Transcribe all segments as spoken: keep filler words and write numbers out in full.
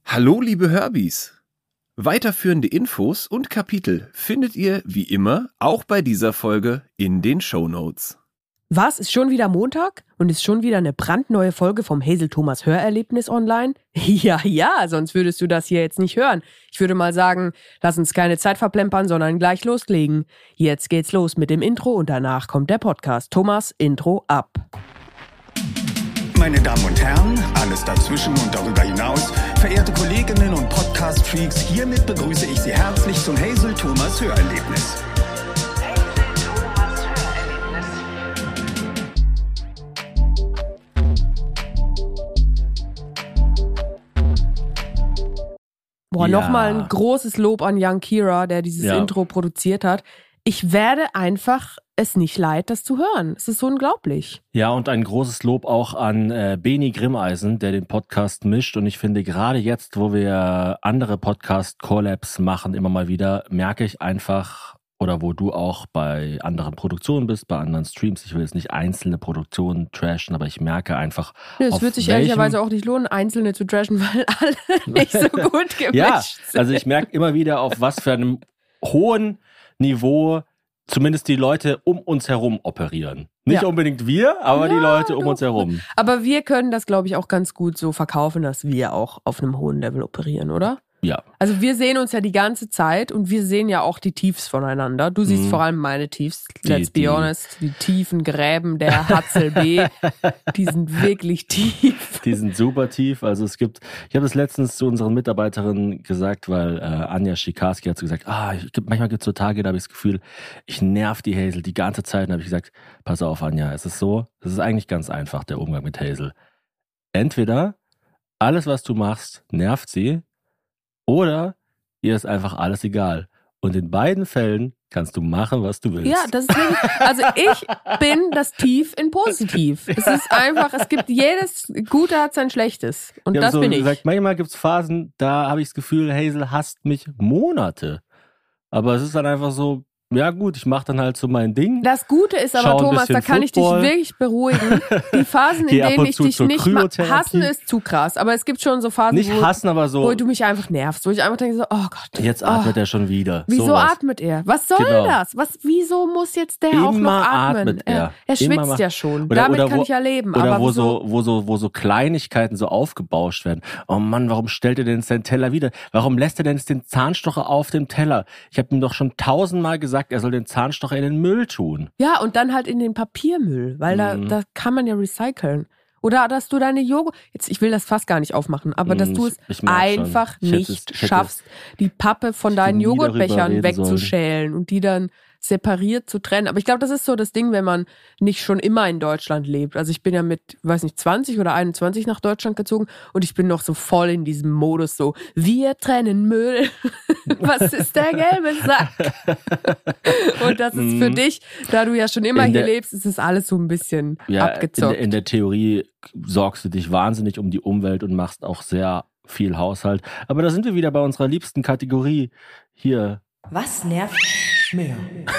Hallo liebe Herbies! Weiterführende Infos und Kapitel findet ihr wie immer auch bei dieser Folge in den Shownotes. Was, ist schon wieder Montag und ist schon wieder eine brandneue Folge vom Hazel Thomas Hörerlebnis online? Ja, ja, sonst würdest du das hier jetzt nicht hören. Ich würde mal sagen, lass uns keine Zeit verplempern, sondern gleich loslegen. Jetzt geht's los mit dem Intro und danach kommt der Podcast. Thomas, Intro ab. Meine Damen und Herren, alles dazwischen und darüber hinaus, verehrte Kolleginnen und Podcast-Freaks, hiermit begrüße ich Sie herzlich zum Hazel Thomas Hörerlebnis. Boah, Ja. nochmal ein großes Lob an Young Kira, der dieses Ja. Intro produziert hat. Ich werde einfach es nicht leid, das zu hören. Es ist so unglaublich. Ja, und ein großes Lob auch an äh, Beni Grimmeisen, der den Podcast mischt. Und ich finde, gerade jetzt, wo wir andere Podcast-Collabs machen, immer mal wieder, merke ich einfach, oder wo du auch bei anderen Produktionen bist, bei anderen Streams, ich will jetzt nicht einzelne Produktionen trashen, aber ich merke einfach, Nö, es auf wird sich welchem- ehrlicherweise auch nicht lohnen, einzelne zu trashen, weil alle nicht so gut gemischt Ja, sind. also ich merke immer wieder, auf was für einem hohen Niveau zumindest die Leute um uns herum operieren. Nicht Ja. unbedingt wir, aber die Ja, Leute um doch. uns herum. Aber wir können das, glaube ich, auch ganz gut so verkaufen, dass wir auch auf einem hohen Level operieren, oder? Ja. Also wir sehen uns ja die ganze Zeit und wir sehen ja auch die Tiefs voneinander. Du siehst Mhm. vor allem meine Tiefs, Die- let's be die- honest. Die tiefen Gräben der Hatzel B, die sind wirklich tief. Die sind super tief. Also es gibt, ich habe es letztens zu unseren Mitarbeiterinnen gesagt, weil äh, Anja Schikarski hat so gesagt, ah, ich, manchmal gibt es so Tage, da habe ich das Gefühl, ich nerv die Hazel die ganze Zeit. Und da habe ich gesagt, pass auf Anja, es ist so, es ist eigentlich ganz einfach, der Umgang mit Hazel. Entweder alles, was du machst, nervt sie, oder ihr ist einfach alles egal. Und in beiden Fällen kannst du machen, was du willst. Ja, das ist wirklich, also ich bin das Tief in positiv. Es ist einfach, es gibt jedes Gute hat sein Schlechtes. Und Wir haben das so bin ich. gesagt, manchmal gibt es Phasen, da habe ich das Gefühl, Hazel hasst mich Monate. Aber es ist dann einfach so, ja gut, ich mache dann halt so mein Ding. Das Gute ist aber, Schau ein Thomas, da bisschen kann ich dich Football. wirklich beruhigen. Die Phasen, in Geh ab denen und ich zu dich zur nicht ma- Kryotherapie. hassen, ist zu krass. Aber es gibt schon so Phasen, Nicht wo, hassen, aber so, wo du mich einfach nervst. Wo ich einfach denke so, oh Gott. jetzt atmet oh, er schon wieder. Wieso Sowas. atmet er? Was soll Genau. das? Was, wieso muss jetzt der auch noch Immer atmen? atmet er. er, er Immer schwitzt macht- ja schon. Oder- Damit oder kann wo- ich ja leben. Oder aber wo wieso? so, wo so, wo so Kleinigkeiten so aufgebauscht werden. Oh Mann, warum stellt er denn seinen Teller wieder? Warum lässt er denn jetzt den Zahnstocher auf dem Teller? Ich habe ihm doch schon tausendmal gesagt, er soll den Zahnstocher in den Müll tun. Ja, und dann halt in den Papiermüll, weil da, Mhm. da kann man ja recyceln. Oder dass du deine Joghurt, jetzt, ich will das fast gar nicht aufmachen, aber dass Mhm, du ich- es ich merk schon. einfach Ich hätte nicht es- ich hätte- schaffst, die Pappe von hätte deinen nie darüber Joghurtbechern reden wegzuschälen und die dann separiert zu trennen. Aber ich glaube, das ist so das Ding, wenn man nicht schon immer in Deutschland lebt. Also ich bin ja mit, weiß nicht, zwanzig oder einundzwanzig nach Deutschland gezogen und ich bin noch so voll in diesem Modus so, wir trennen Müll. Was ist der gelbe Sack? Und das ist für Mhm. dich, da du ja schon immer In hier der- lebst, ist es alles so ein bisschen Ja, in, abgezockt. der- in der Theorie sorgst du dich wahnsinnig um die Umwelt und machst auch sehr viel Haushalt. Aber da sind wir wieder bei unserer liebsten Kategorie hier. Was nervt mehr?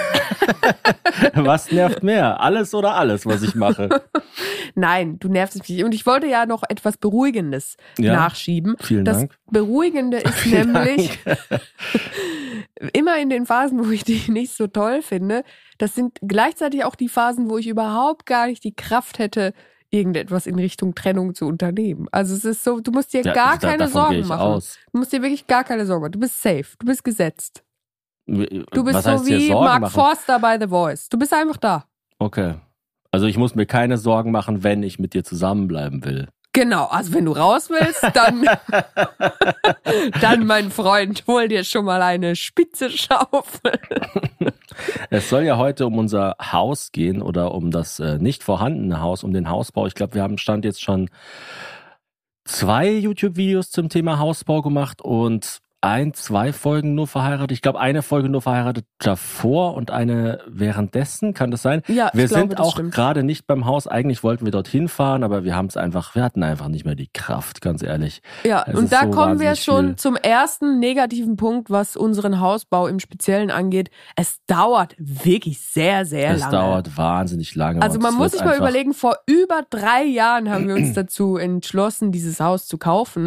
Was nervt mehr? Alles oder alles, was ich mache? Nein, du nervst mich. Und ich wollte ja noch etwas Beruhigendes Ja, nachschieben. vielen das Dank. Beruhigende ist Vielen nämlich immer in den Phasen, wo ich die nicht so toll finde, das sind gleichzeitig auch die Phasen, wo ich überhaupt gar nicht die Kraft hätte, irgendetwas in Richtung Trennung zu unternehmen. Also es ist so, du musst dir Ja, gar da- keine davon gehe Sorgen ich machen. aus. Du musst dir wirklich gar keine Sorgen machen. Du bist safe. Du bist gesetzt. Du bist Was so heißt hier wie Sorgen Mark machen? Forster bei The Voice. Du bist einfach da. Okay. Also ich muss mir keine Sorgen machen, wenn ich mit dir zusammenbleiben will. Genau, also wenn du raus willst, dann, dann mein Freund, hol dir schon mal eine spitze Schaufel. Es soll ja heute um unser Haus gehen oder um das äh, nicht vorhandene Haus, um den Hausbau. Ich glaube, wir haben Stand jetzt schon zwei YouTube-Videos zum Thema Hausbau gemacht und ein, zwei Folgen nur verheiratet. Ich glaube, eine Folge nur verheiratet davor und eine währenddessen. Kann das sein? Ja, Wir ich glaube, sind das auch stimmt. gerade nicht beim Haus. Eigentlich wollten wir dorthin fahren, aber wir haben es einfach, wir hatten einfach nicht mehr die Kraft, ganz ehrlich. Ja, Es und ist da so kommen wir wahnsinnig schon viel. zum ersten negativen Punkt, was unseren Hausbau im Speziellen angeht. Es dauert wirklich sehr, sehr Es lange. dauert wahnsinnig lange. Also und man es muss wird sich mal einfach- überlegen, vor über drei Jahren haben wir uns dazu entschlossen, dieses Haus zu kaufen.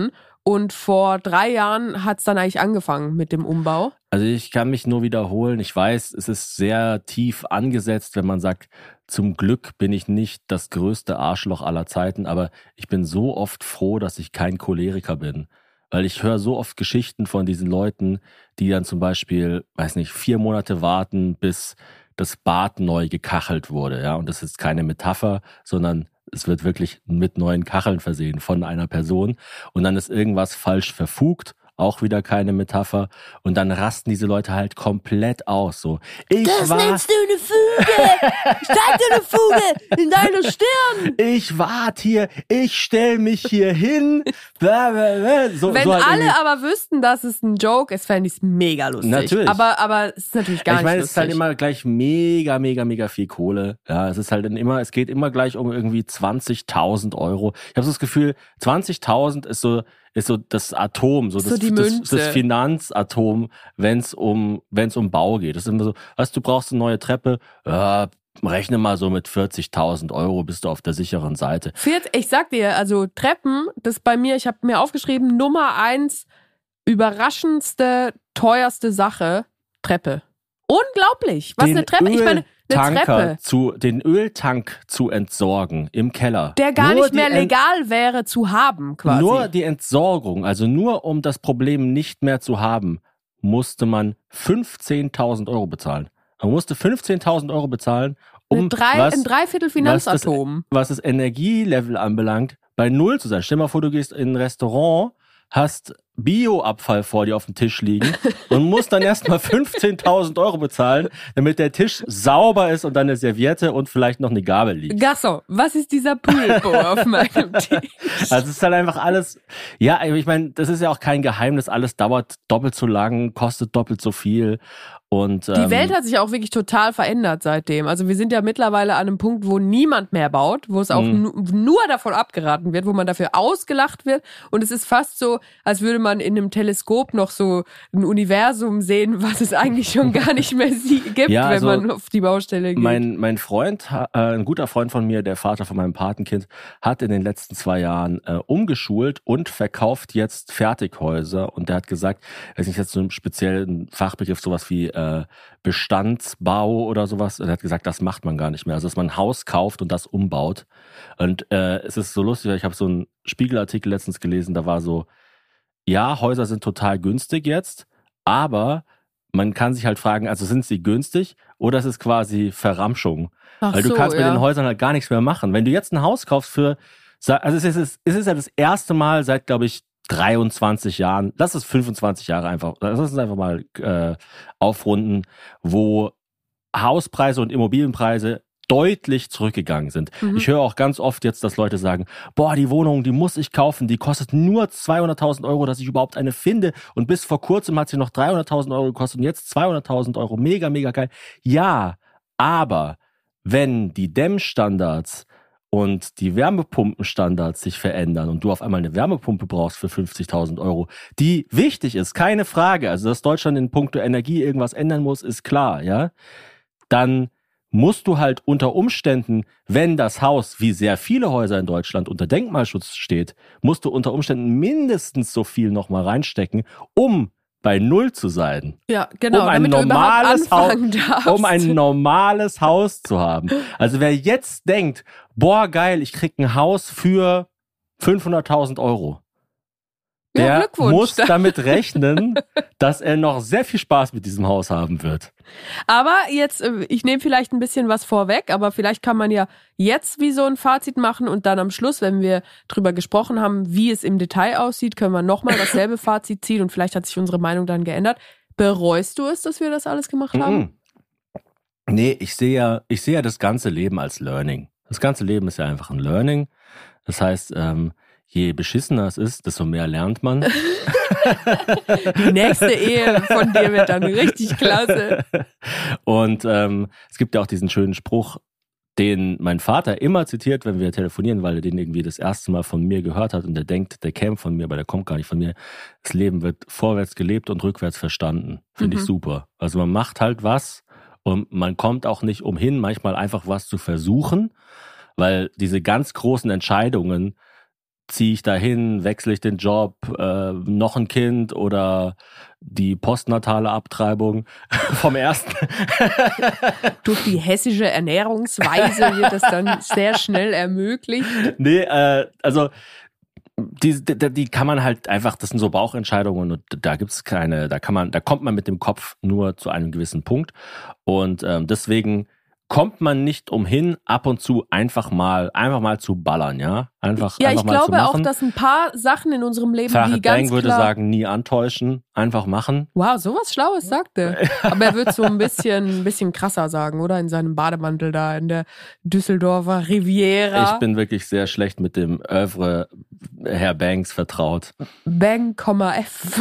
Und vor drei Jahren hat es dann eigentlich angefangen mit dem Umbau. Also ich kann mich nur wiederholen. Ich weiß, es ist sehr tief angesetzt, wenn man sagt, zum Glück bin ich nicht das größte Arschloch aller Zeiten, aber ich bin so oft froh, dass ich kein Choleriker bin. Weil ich höre so oft Geschichten von diesen Leuten, die dann zum Beispiel, weiß nicht, vier Monate warten, bis das Bad neu gekachelt wurde. Ja, und das ist keine Metapher, sondern es wird wirklich mit neuen Kacheln versehen von einer Person. Und dann ist irgendwas falsch verfugt. Auch wieder keine Metapher. Und dann rasten diese Leute halt komplett aus. So, ich das war, nennst du eine Fuge! Ich zeig dir eine Fuge in deine Stirn! Ich warte hier, ich stell mich hier hin. So, Wenn so halt alle irgendwie. aber wüssten, dass es ein Joke ist, fände ich es mega lustig. Natürlich. Aber, aber es ist natürlich gar Ich meine, nicht es ist halt lustig. immer gleich mega, mega, mega viel Kohle. Ja, es ist halt dann immer, es geht immer gleich um irgendwie zwanzigtausend Euro. Ich habe so das Gefühl, zwanzigtausend ist so, ist so das Atom, so, So das, die das, Münze. das Finanzatom, wenn es um, wenn es um Bau geht. Das ist immer so, was, du brauchst eine neue Treppe, ja, rechne mal so mit vierzigtausend Euro, bist du auf der sicheren Seite. Viert- Ich sag dir, also Treppen, das bei mir, ich habe mir aufgeschrieben, Nummer eins, überraschendste, teuerste Sache, Treppe. Unglaublich. Was Den eine Treppe? Ich meine, eine Öltanker Treppe, zu, den Öltank zu entsorgen im Keller. der gar Nur nicht mehr die Ent- legal wäre zu haben, quasi. Nur die Entsorgung, also nur um das Problem nicht mehr zu haben, musste man fünfzehntausend Euro bezahlen. Man musste fünfzehntausend Euro bezahlen, um Eine drei, was, ein Dreiviertel was, das, Finanzatom. was das Energielevel anbelangt, bei Null zu sein. Stell dir mal vor, du gehst in ein Restaurant, hast Bioabfall vor dir auf dem Tisch liegen und musst dann erstmal fünfzehntausend Euro bezahlen, damit der Tisch sauber ist und dann eine Serviette und vielleicht noch eine Gabel liegt. Gasson, was ist dieser Pulpo auf meinem Tisch? Also es ist halt einfach alles, ja, ich meine, das ist ja auch kein Geheimnis, alles dauert doppelt so lang, kostet doppelt so viel. Und, Die ähm, Welt hat sich auch wirklich total verändert seitdem. Also wir sind ja mittlerweile an einem Punkt, wo niemand mehr baut, wo es auch Mhm. nu- nur davon abgeraten wird, wo man dafür ausgelacht wird. Und es ist fast so, als würde man in einem Teleskop noch so ein Universum sehen, was es eigentlich schon gar nicht mehr sie- gibt, Ja, also wenn man auf die Baustelle geht. Mein, mein Freund, äh, ein guter Freund von mir, der Vater von meinem Patenkind, hat in den letzten zwei Jahren äh, umgeschult und verkauft jetzt Fertighäuser. Und der hat gesagt, weiß nicht, jetzt so einen speziellen Fachbegriff, sowas wie äh, Bestandsbau oder sowas. Er hat gesagt, das macht man gar nicht mehr. Also, dass man ein Haus kauft und das umbaut. Und äh, es ist so lustig, weil ich habe so einen Spiegelartikel letztens gelesen, da war so, ja, Häuser sind total günstig jetzt, aber man kann sich halt fragen, also sind sie günstig oder ist es quasi Verramschung? Ach Weil du so, kannst mit ja. den Häusern halt gar nichts mehr machen. Wenn du jetzt ein Haus kaufst für, also es ist, es ist ja das erste Mal seit, glaube ich, dreiundzwanzig Jahren, lass es fünfundzwanzig Jahre einfach, lass uns einfach mal äh, aufrunden, wo Hauspreise und Immobilienpreise deutlich zurückgegangen sind. Mhm. Ich höre auch ganz oft jetzt, dass Leute sagen, boah, die Wohnung, die muss ich kaufen, die kostet nur zweihunderttausend Euro, dass ich überhaupt eine finde. Und bis vor kurzem hat sie noch dreihunderttausend Euro gekostet und jetzt zweihunderttausend Euro. Mega, mega geil. Ja, aber wenn die Dämmstandards und die Wärmepumpenstandards sich verändern und du auf einmal eine Wärmepumpe brauchst für fünfzigtausend Euro, die wichtig ist, keine Frage, also dass Deutschland in puncto Energie irgendwas ändern muss, ist klar, ja, dann musst du halt unter Umständen, wenn das Haus, wie sehr viele Häuser in Deutschland, unter Denkmalschutz steht, musst du unter Umständen mindestens so viel nochmal reinstecken, um bei Null zu sein. Ja, genau, um ein damit normales du überhaupt anfangen Haus, darfst. um ein normales Haus zu haben. Also wer jetzt denkt, boah geil, ich krieg ein Haus für fünfhunderttausend Euro, Ja, der Glückwunsch. muss damit rechnen, dass er noch sehr viel Spaß mit diesem Haus haben wird. Aber jetzt, äh, ich nehme vielleicht ein bisschen was vorweg, aber vielleicht kann man ja jetzt wie so ein Fazit machen und dann am Schluss, wenn wir drüber gesprochen haben, wie es im Detail aussieht, können wir nochmal dasselbe Fazit ziehen und vielleicht hat sich unsere Meinung dann geändert. Bereust du es, dass wir das alles gemacht haben? Mhm. Nee, ich sehe ja, ich sehe ja das ganze Leben als Learning. Das ganze Leben ist ja einfach ein Learning. Das heißt, ähm, je beschissener es ist, desto mehr lernt man. Die nächste Ehe von dir wird dann richtig klasse. Und ähm, es gibt ja auch diesen schönen Spruch, den mein Vater immer zitiert, wenn wir telefonieren, weil er den irgendwie das erste Mal von mir gehört hat und der denkt, der käme von mir, aber der kommt gar nicht von mir. Das Leben wird vorwärts gelebt und rückwärts verstanden. Finde Mhm. ich super. Also man macht halt was und man kommt auch nicht umhin, manchmal einfach was zu versuchen, weil diese ganz großen Entscheidungen, ziehe ich dahin, wechsle ich den Job, äh, noch ein Kind oder die postnatale Abtreibung vom ersten. Durch die hessische Ernährungsweise wird das dann sehr schnell ermöglicht. Nee, äh, also die, die, die kann man halt einfach, das sind so Bauchentscheidungen und da gibt's keine, da kann man, da kommt man mit dem Kopf nur zu einem gewissen Punkt und ähm, deswegen kommt man nicht umhin, ab und zu einfach mal, einfach mal zu ballern, ja? Einfach, ja, einfach ich mal glaube zu machen. auch, dass ein paar Sachen in unserem Leben, Farhad die ganz Bang würde klar... sagen, nie antäuschen, einfach machen. Wow, sowas Schlaues sagt er. Aber er wird so ein bisschen, ein bisschen krasser sagen, oder? In seinem Bademantel da in der Düsseldorfer Riviera. Ich bin wirklich sehr schlecht mit dem Övre Herr Banks vertraut. Bang, F.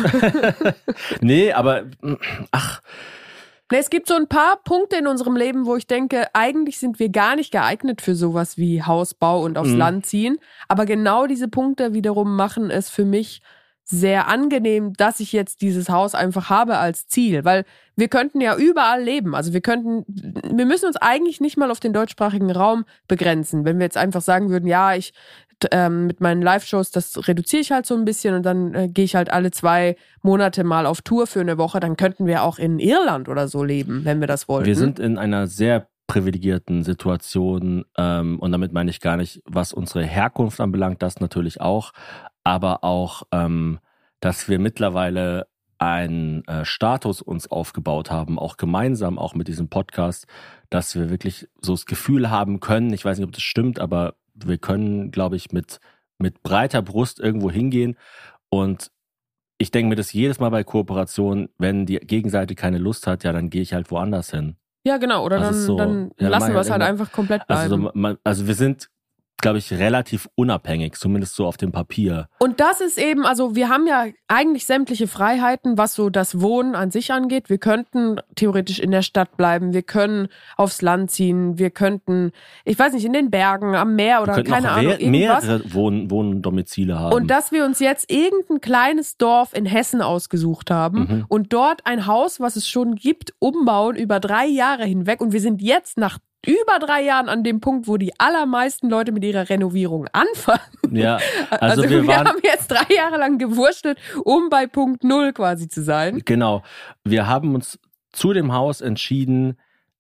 Nee, aber ach... Es gibt so ein paar Punkte in unserem Leben, wo ich denke, eigentlich sind wir gar nicht geeignet für sowas wie Hausbau und aufs Mhm. Land ziehen. Aber genau diese Punkte wiederum machen es für mich sehr angenehm, dass ich jetzt dieses Haus einfach habe als Ziel. Weil wir könnten ja überall leben. Also wir könnten, wir müssen uns eigentlich nicht mal auf den deutschsprachigen Raum begrenzen. Wenn wir jetzt einfach sagen würden, ja, ich ähm, mit meinen Live-Shows, das reduziere ich halt so ein bisschen und dann äh, gehe ich halt alle zwei Monate mal auf Tour für eine Woche, dann könnten wir auch in Irland oder so leben, wenn wir das wollten. Wir sind in einer sehr privilegierten Situation ähm, und damit meine ich gar nicht, was unsere Herkunft anbelangt, das natürlich auch, aber auch, ähm, dass wir mittlerweile einen äh, Status uns aufgebaut haben, auch gemeinsam, auch mit diesem Podcast, dass wir wirklich so das Gefühl haben können, ich weiß nicht, ob das stimmt, aber wir können, glaube ich, mit, mit breiter Brust irgendwo hingehen und ich denke mir das jedes Mal bei Kooperationen, wenn die Gegenseite keine Lust hat, ja, dann gehe ich halt woanders hin. Ja, genau, oder Also dann, so, dann ja, dann lassen mach ich wir es halt halt immer- einfach komplett bleiben. Also, so, man, also wir sind, glaube ich, relativ unabhängig, zumindest so auf dem Papier. Und das ist eben, also wir haben ja eigentlich sämtliche Freiheiten, was so das Wohnen an sich angeht. Wir könnten theoretisch in der Stadt bleiben, wir können aufs Land ziehen, wir könnten, ich weiß nicht, in den Bergen, am Meer oder Wir könnten keine auch Ahnung, re- irgendwas. mehrere Wohn- Wohndomizile haben. Und dass wir uns jetzt irgendein kleines Dorf in Hessen ausgesucht haben Mhm. und dort ein Haus, was es schon gibt, umbauen über drei Jahre hinweg. Und wir sind jetzt nach über drei Jahren an dem Punkt, wo die allermeisten Leute mit ihrer Renovierung anfangen. Ja, also, Also, wir wir, waren, haben jetzt drei Jahre lang gewurschtelt, um bei Punkt Null quasi zu sein. genau, wir haben uns zu dem Haus entschieden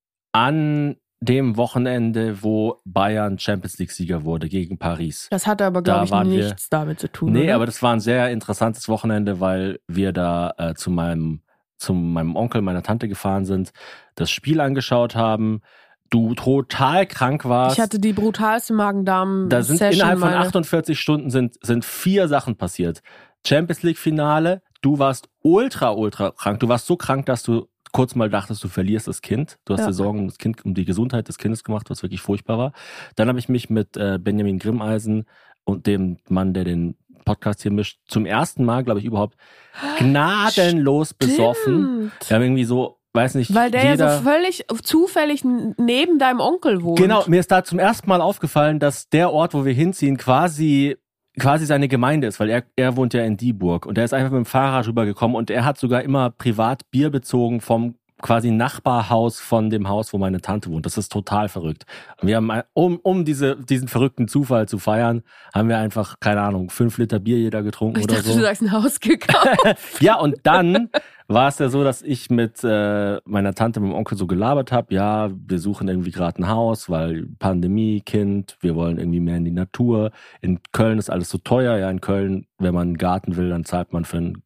an dem Wochenende, wo Bayern Champions League-Sieger wurde gegen Paris. Das hatte aber, Da glaube ich, waren wir- nichts damit zu tun. Nee, oder? aber das war ein sehr interessantes Wochenende, weil wir da äh, zu meinem zu meinem Onkel, meiner Tante gefahren sind, das Spiel angeschaut haben, du total krank warst. Ich hatte die brutalste Magen-Darm-Session. Da sind innerhalb von meine- achtundvierzig Stunden sind, sind vier Sachen passiert. Champions League Finale, du warst ultra, ultra krank. Du warst so krank, dass du kurz mal dachtest, du verlierst das Kind. Du hast Ja. dir Sorgen um das Kind, um die Gesundheit des Kindes gemacht, was wirklich furchtbar war. Dann habe ich mich mit äh, Benjamin Grimmeisen und dem Mann, der den Podcast hier mischt, zum ersten Mal, glaube ich, überhaupt gnadenlos besoffen. Stimmt. Wir haben irgendwie so, weiß nicht, Weil der jeder... ja so völlig zufällig n- neben deinem Onkel wohnt. Genau, mir ist da zum ersten Mal aufgefallen, dass der Ort, wo wir hinziehen, quasi quasi seine Gemeinde ist, weil er, er wohnt ja in Dieburg und er ist einfach mit dem Fahrrad rübergekommen und er hat sogar immer privat Bier bezogen vom quasi Nachbarhaus von dem Haus, wo meine Tante wohnt. Das ist total verrückt. Und wir haben, um, um diese, diesen verrückten Zufall zu feiern, haben wir einfach, keine Ahnung, fünf Liter Bier jeder getrunken Ich oder dachte, so. du sagst ein Haus gekauft. Ja, und dann war es ja so, dass ich mit äh, meiner Tante, meinem Onkel so gelabert habe, ja, wir suchen irgendwie gerade ein Haus, weil Pandemie, Kind, wir wollen irgendwie mehr in die Natur. In Köln ist alles so teuer. Ja, in Köln, wenn man einen Garten will, dann zahlt man für ein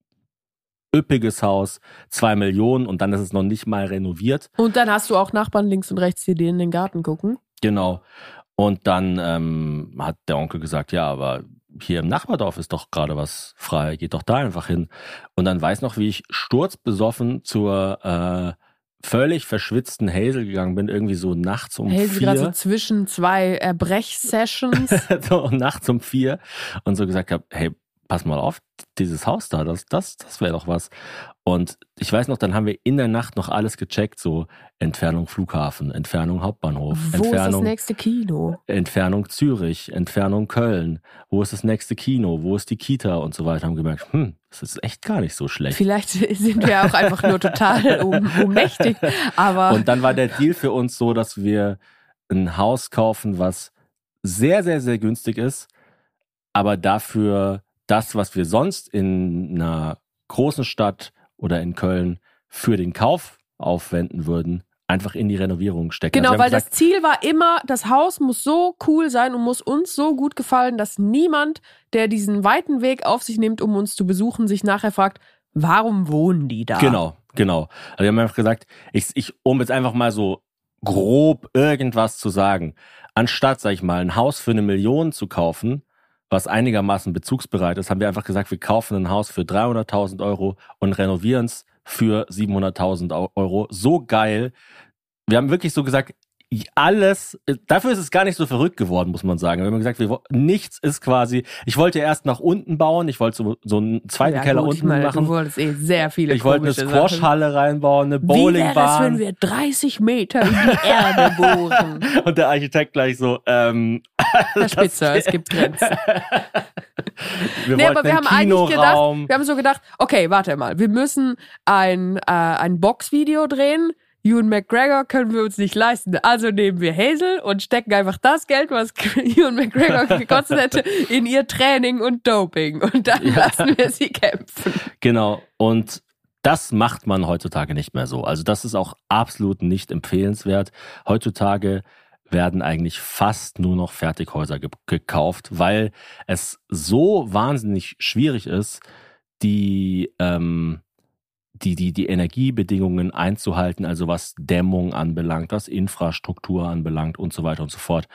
üppiges Haus zwei Millionen und dann ist es noch nicht mal renoviert. Und dann hast du auch Nachbarn links und rechts, die dir in den Garten gucken. Genau. Und dann ähm, hat der Onkel gesagt, ja, aber hier im Nachbardorf ist doch gerade was frei, geht doch da einfach hin. Und dann weiß noch, wie ich sturzbesoffen zur äh, völlig verschwitzten Hazel gegangen bin, irgendwie so nachts um Hey, sie gerade so vier. zwischen zwei Erbrechsessions. so nachts um vier und so gesagt habe, hey, pass mal auf, dieses Haus da, das, das, das wäre doch was. Und ich weiß noch, dann haben wir in der Nacht noch alles gecheckt, so Entfernung Flughafen, Entfernung Hauptbahnhof, Wo ist das Entfernung, nächste Kino? Entfernung Zürich, Entfernung Köln, wo ist das nächste Kino, wo ist die Kita und so weiter. Haben gemerkt, hm, das ist echt gar nicht so schlecht. Vielleicht sind wir auch einfach nur total um, ohnmächtig. Aber Und dann war der Deal für uns so, dass wir ein Haus kaufen, was sehr, sehr, sehr günstig ist, aber dafür das, was wir sonst in einer großen Stadt oder in Köln für den Kauf aufwenden würden, einfach in die Renovierung stecken. Genau, also wir haben weil gesagt, das Ziel war immer, das Haus muss so cool sein und muss uns so gut gefallen, dass niemand, der diesen weiten Weg auf sich nimmt, um uns zu besuchen, sich nachher fragt, warum wohnen die da? Genau, genau. Also wir haben einfach gesagt, ich, ich, um jetzt einfach mal so grob irgendwas zu sagen, anstatt, sag ich mal, ein Haus für eine Million zu kaufen, was einigermaßen bezugsbereit ist, haben wir einfach gesagt, wir kaufen ein Haus für dreihunderttausend Euro und renovieren es für siebenhunderttausend Euro. So geil. Wir haben wirklich so gesagt, alles, dafür ist es gar nicht so verrückt geworden, muss man sagen. Wir haben gesagt, wir, nichts ist quasi, ich wollte erst nach unten bauen, ich wollte so, so einen zweiten Ja, Keller gut, unten ich meine, machen. Du wolltest eh sehr viele Ich wollte eine komische Squash-Halle reinbauen, eine Sachen. Wie wäre das, Bowlingbahn. wenn wir dreißig Meter in die Erde bohren? Und der Architekt gleich so, ähm, Herr Spitzer, es gibt Grenzen. wir Nee, wollten aber wir einen haben eigentlich gedacht, Kinoraum. wir haben so gedacht, okay, warte mal, wir müssen ein, äh, ein Boxvideo drehen. Ewan McGregor können wir uns nicht leisten. Also nehmen wir Hazel und stecken einfach das Geld, was Ewan McGregor gekostet hätte, in ihr Training und Doping. Und dann Ja. lassen wir sie kämpfen. Genau. Und das macht man heutzutage nicht mehr so. Also das ist auch absolut nicht empfehlenswert. Heutzutage werden eigentlich fast nur noch Fertighäuser ge- gekauft, weil es so wahnsinnig schwierig ist, die, ähm, die, die, die Energiebedingungen einzuhalten, also was Dämmung anbelangt, was Infrastruktur anbelangt und so weiter und so fort.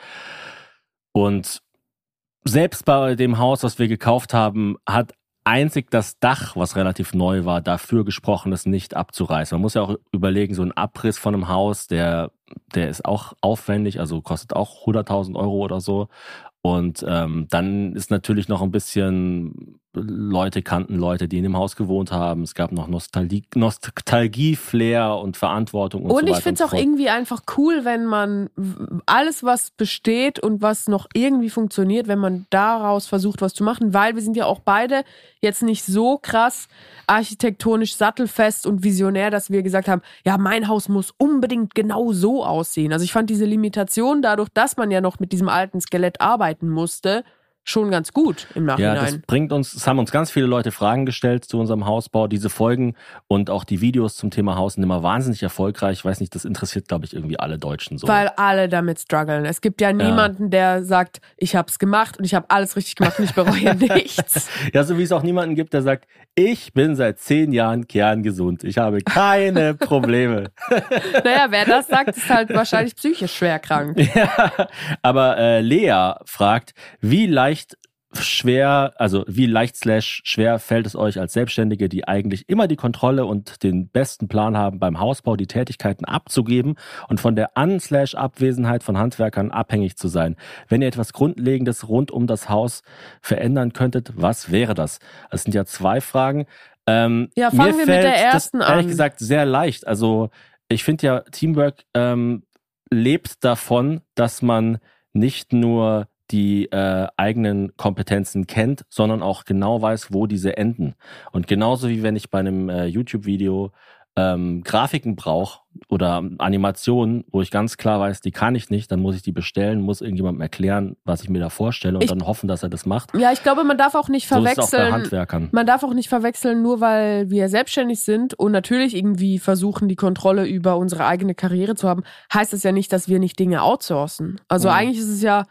Und selbst bei dem Haus, was wir gekauft haben, hat einzig das Dach, was relativ neu war, dafür gesprochen, es nicht abzureißen. Man muss ja auch überlegen, so ein Abriss von einem Haus, der, der ist auch aufwendig, also kostet auch hunderttausend Euro oder so. Und ähm, dann ist natürlich noch ein bisschen, Leute kannten Leute, die in dem Haus gewohnt haben. Es gab noch Nostalgie, Nostalgie-Flair und Verantwortung und, Und so ich weiter. finde es auch fort. irgendwie einfach cool, wenn man alles, was besteht und was noch irgendwie funktioniert, wenn man daraus versucht, was zu machen, weil wir sind ja auch beide jetzt nicht so krass architektonisch sattelfest und visionär, dass wir gesagt haben, ja, mein Haus muss unbedingt genau so aussehen. Also ich fand diese Limitation dadurch, dass man ja noch mit diesem alten Skelett arbeiten musste, schon ganz gut im Ja, das Nachhinein. bringt uns, es haben uns ganz viele Leute Fragen gestellt zu unserem Hausbau. Diese Folgen und auch die Videos zum Thema Haus sind immer wahnsinnig erfolgreich. Ich weiß nicht, das interessiert, glaube ich, irgendwie alle Deutschen so. Weil alle damit strugglen. Es gibt ja niemanden, der sagt, ich habe es gemacht und ich habe alles richtig gemacht und ich bereue nichts. Ja, so wie es auch niemanden gibt, der sagt, ich bin seit zehn Jahren kerngesund. Ich habe keine Probleme. Naja, wer das sagt, ist halt wahrscheinlich psychisch schwer krank. Ja, aber äh, Lea fragt, wie leicht schwer, also wie leicht slash schwer fällt es euch als Selbstständige, die eigentlich immer die Kontrolle und den besten Plan haben, beim Hausbau die Tätigkeiten abzugeben und von der An- slash Abwesenheit von Handwerkern abhängig zu sein. Wenn ihr etwas Grundlegendes rund um das Haus verändern könntet, was wäre das? Das sind ja zwei Fragen. Ähm, Ja, mir fangen wir mit fällt der ersten das, ehrlich an. gesagt, sehr leicht. Also ich finde ja, Teamwork ähm, lebt davon, dass man nicht nur die äh, eigenen Kompetenzen kennt, sondern auch genau weiß, wo diese enden. Und genauso wie wenn ich bei einem äh, YouTube-Video ähm, Grafiken brauche oder Animationen, wo ich ganz klar weiß, die kann ich nicht, dann muss ich die bestellen, muss irgendjemandem erklären, was ich mir da vorstelle und Ich- dann hoffen, dass er das macht. Ja, ich glaube, man darf auch nicht So ist es auch bei verwechseln. Handwerkern. Man darf auch nicht verwechseln, nur weil wir selbstständig sind und natürlich irgendwie versuchen, die Kontrolle über unsere eigene Karriere zu haben, heißt das ja nicht, dass wir nicht Dinge outsourcen. Also Mhm. eigentlich ist es ja,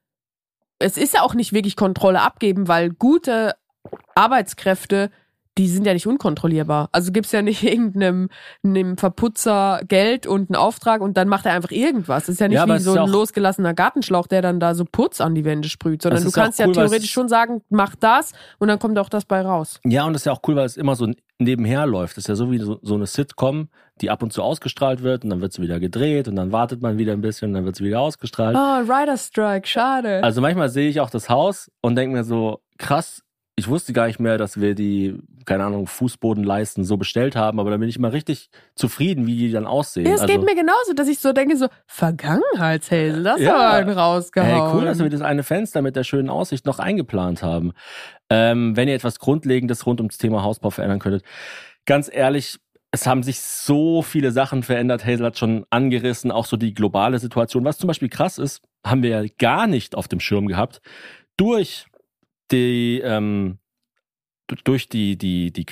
es ist ja auch nicht wirklich Kontrolle abgeben, weil gute Arbeitskräfte, die sind ja nicht unkontrollierbar. Also gibt's ja nicht irgendeinem einem Verputzer Geld und einen Auftrag und dann macht er einfach irgendwas. Das ist ja nicht Ja, aber wie es so ist ein ja auch- losgelassener Gartenschlauch, der dann da so Putz an die Wände sprüht, sondern Das du ist ja auch kannst cool, ja weil es- theoretisch schon sagen, mach das und dann kommt auch das bei raus. Ja, und das ist ja auch cool, weil es immer so nebenher läuft. Das ist ja so wie so, so eine Sitcom, die ab und zu ausgestrahlt wird und dann wird sie wieder gedreht und dann wartet man wieder ein bisschen und dann wird sie wieder ausgestrahlt. Oh, Rider Strike, schade. Also manchmal sehe ich auch das Haus und denke mir so, krass, ich wusste gar nicht mehr, dass wir die, keine Ahnung, Fußbodenleisten so bestellt haben, aber da bin ich immer richtig zufrieden, wie die dann aussehen. ja, es also, geht mir genauso, dass ich so denke, so, Vergangenheitshazel, das Ja. war ein rausgehauen. hey, cool, dass wir das eine Fenster mit der schönen Aussicht noch eingeplant haben. Ähm, wenn ihr etwas Grundlegendes rund ums Thema Hausbau verändern könntet, ganz ehrlich, es haben sich so viele Sachen verändert. Hazel hat schon angerissen, auch so die globale Situation. Was zum Beispiel krass ist, haben wir ja gar nicht auf dem Schirm gehabt. Durch die, ähm, durch die, die, die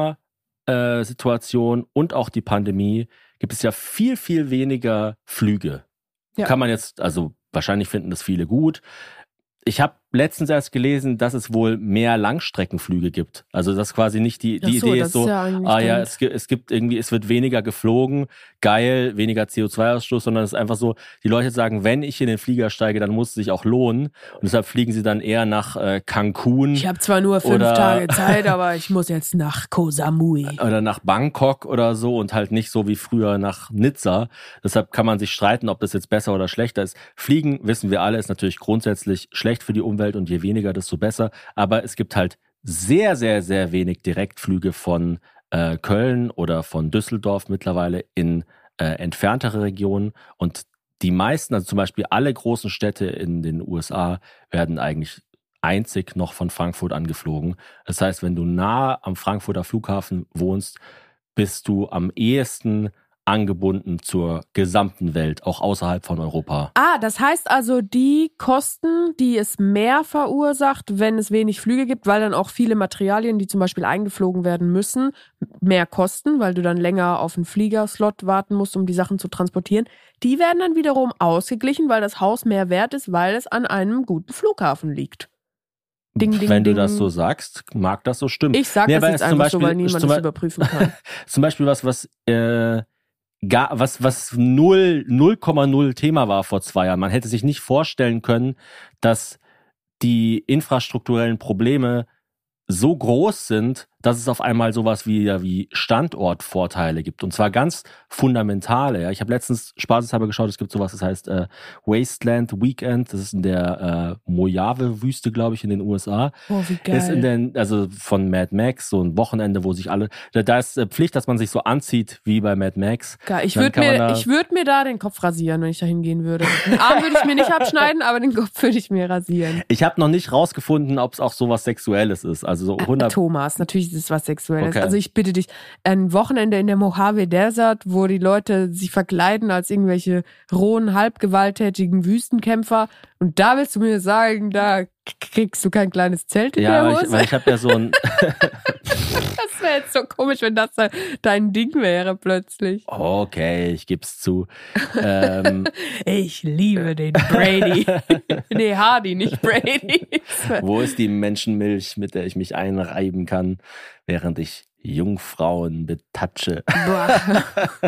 Klimasituation und auch die Pandemie gibt es ja viel, viel weniger Flüge. Ja. Kann man jetzt, also wahrscheinlich finden das viele gut. Ich habe letztens erst gelesen, dass es wohl mehr Langstreckenflüge gibt. Also das quasi nicht die, die Ach so, Idee das ist so, ist ja eigentlich ah ja, dann- es gibt, es gibt irgendwie, es wird weniger geflogen, geil, weniger C O zwei Ausstoß, sondern es ist einfach so, die Leute sagen, wenn ich in den Flieger steige, dann muss es sich auch lohnen. Und deshalb fliegen sie dann eher nach äh, Cancun Ich habe zwar nur fünf Oder- Tage Zeit, aber ich muss jetzt nach Koh Samui. oder nach Bangkok oder so und halt nicht so wie früher nach Nizza. Deshalb kann man sich streiten, ob das jetzt besser oder schlechter ist. Fliegen, wissen wir alle, ist natürlich grundsätzlich schlecht für die Umwelt und je weniger, desto besser. Aber es gibt halt sehr, sehr, sehr wenig Direktflüge von äh, Köln oder von Düsseldorf mittlerweile in äh, entferntere Regionen. Und die meisten, also zum Beispiel alle großen Städte in den U S A, werden eigentlich einzig noch von Frankfurt angeflogen. Das heißt, wenn du nah am Frankfurter Flughafen wohnst, bist du am ehesten angebunden zur gesamten Welt, auch außerhalb von Europa. Ah, das heißt also, die Kosten, die es mehr verursacht, wenn es wenig Flüge gibt, weil dann auch viele Materialien, die zum Beispiel eingeflogen werden müssen, mehr kosten, weil du dann länger auf einen Fliegerslot warten musst, um die Sachen zu transportieren, die werden dann wiederum ausgeglichen, weil das Haus mehr wert ist, weil es an einem guten Flughafen liegt. Ding, ding, Wenn ding. du das so sagst, mag das so stimmen. Ich sag Nee, das aber jetzt es zum einfach so, Beispiel- weil niemand zum das Be- überprüfen kann. Zum Beispiel was, was äh, gar, was, was null, null Komma null Thema war vor zwei Jahren. Man hätte sich nicht vorstellen können, dass die infrastrukturellen Probleme so groß sind, dass es auf einmal sowas wie, ja, wie Standortvorteile gibt. Und zwar ganz fundamentale. Ja. Ich habe letztens spaßeshalber geschaut, es gibt sowas, das heißt äh, Wasteland Weekend. Das ist in der äh, Mojave-Wüste, glaube ich, in den U S A. Oh, wie Ist in geil. den, also von Mad Max, so ein Wochenende, wo sich alle, da, da ist äh, Pflicht, dass man sich so anzieht wie bei Mad Max. Geil. Ich Dann würde kann man mir, da- ich würd mir da den Kopf rasieren, wenn ich da hingehen würde. Den Arm würde ich mir nicht abschneiden, aber den Kopf würde ich mir rasieren. Ich habe noch nicht rausgefunden, ob es auch sowas Sexuelles ist. Also so hundert. Thomas, natürlich ist es was Sexuelles. Okay. Also ich bitte dich, ein Wochenende in der Mojave Desert, wo die Leute sich verkleiden als irgendwelche rohen, halbgewalttätigen Wüstenkämpfer und da willst du mir sagen, da kriegst du kein kleines Zelt in Ja, der weil Hose? ich, weil ich habe ja so ein. Das wäre jetzt so komisch, wenn das de- dein Ding wäre plötzlich. Okay, ich geb's zu. Ähm, Ich liebe den Brady. Nee, Hardy, nicht Brady. wo ist die Menschenmilch, mit der ich mich einreiben kann, während ich Jungfrauen betatsche? Boah.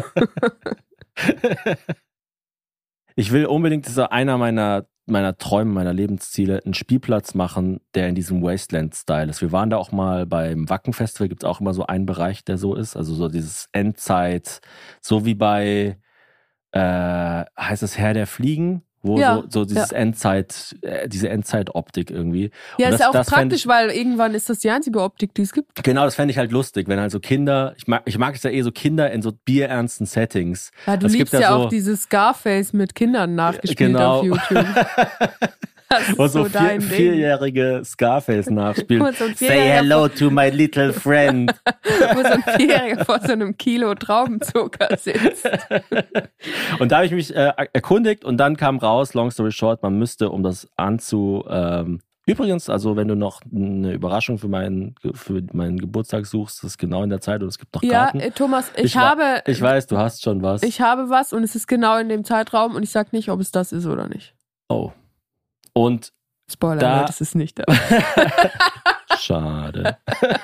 Ich will unbedingt, das ist einer meiner, meiner Träume, meiner Lebensziele, einen Spielplatz machen, der in diesem Wasteland-Style ist. Wir waren da auch mal beim Wacken-Festival, gibt es auch immer so einen Bereich, der so ist. Also so dieses Endzeit, so wie bei, äh, heißt es Herr der Fliegen? Wo Ja, so, so dieses Endzeit, äh, diese Endzeit-Optik irgendwie. Ja, Und ist das- auch das fänd praktisch, weil irgendwann ist das die einzige Optik, die es gibt. Genau, das fände ich halt lustig, wenn halt so Kinder, ich mag, ich mag es ja eh so Kinder in so bierernsten Settings. Ja, du Es liebst gibt ja ja auch so- dieses Scarface mit Kindern nachgespielt Genau. auf YouTube. Das ist Und so, so vier, dein Ding. vierjährige Scarface nachspielen. Und so ein Say Vierjähriger hello to my little friend. Wo so ein Vierjähriger vor so einem Kilo Traubenzucker sitzt. Und da habe ich mich äh, erkundigt und dann kam raus, long story short, man müsste, um das anzu... Ähm, übrigens, also wenn du noch eine Überraschung für meinen, für meinen Geburtstag suchst, das ist genau in der Zeit und es gibt noch Ja, Karten. äh, Thomas, ich, Ich wa- habe Ich weiß, du hast schon was. ich habe was und es ist genau in dem Zeitraum und ich sag nicht, ob es das ist oder nicht. oh. Und Spoiler, Da- Alert, es ist nicht da. schade.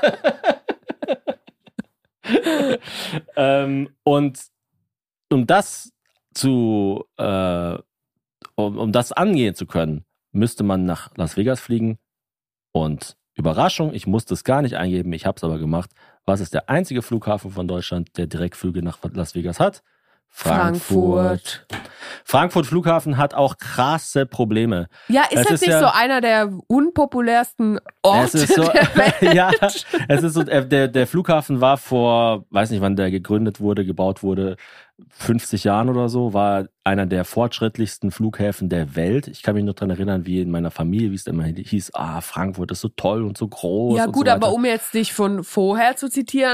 ähm, und um das zu, äh, um, um das angehen zu können, müsste man nach Las Vegas fliegen. Und Überraschung, ich musste es gar nicht eingeben, ich habe es aber gemacht. Was ist der einzige Flughafen von Deutschland, der Direktflüge nach Las Vegas hat? Frankfurt. Frankfurt Flughafen hat auch krasse Probleme. Ja, ist Es das ist nicht ja- so einer der unpopulärsten Orte Es ist so, der Welt? ja, es ist so, äh, der, der Flughafen war vor, weiß nicht wann der gegründet wurde, gebaut wurde, fünfzig Jahren oder so, war einer der fortschrittlichsten Flughäfen der Welt. Ich kann mich nur daran erinnern, wie in meiner Familie, wie es immer hieß, ah, Frankfurt ist so toll und so groß. Ja und gut, so weiter. aber um jetzt dich von vorher zu zitieren,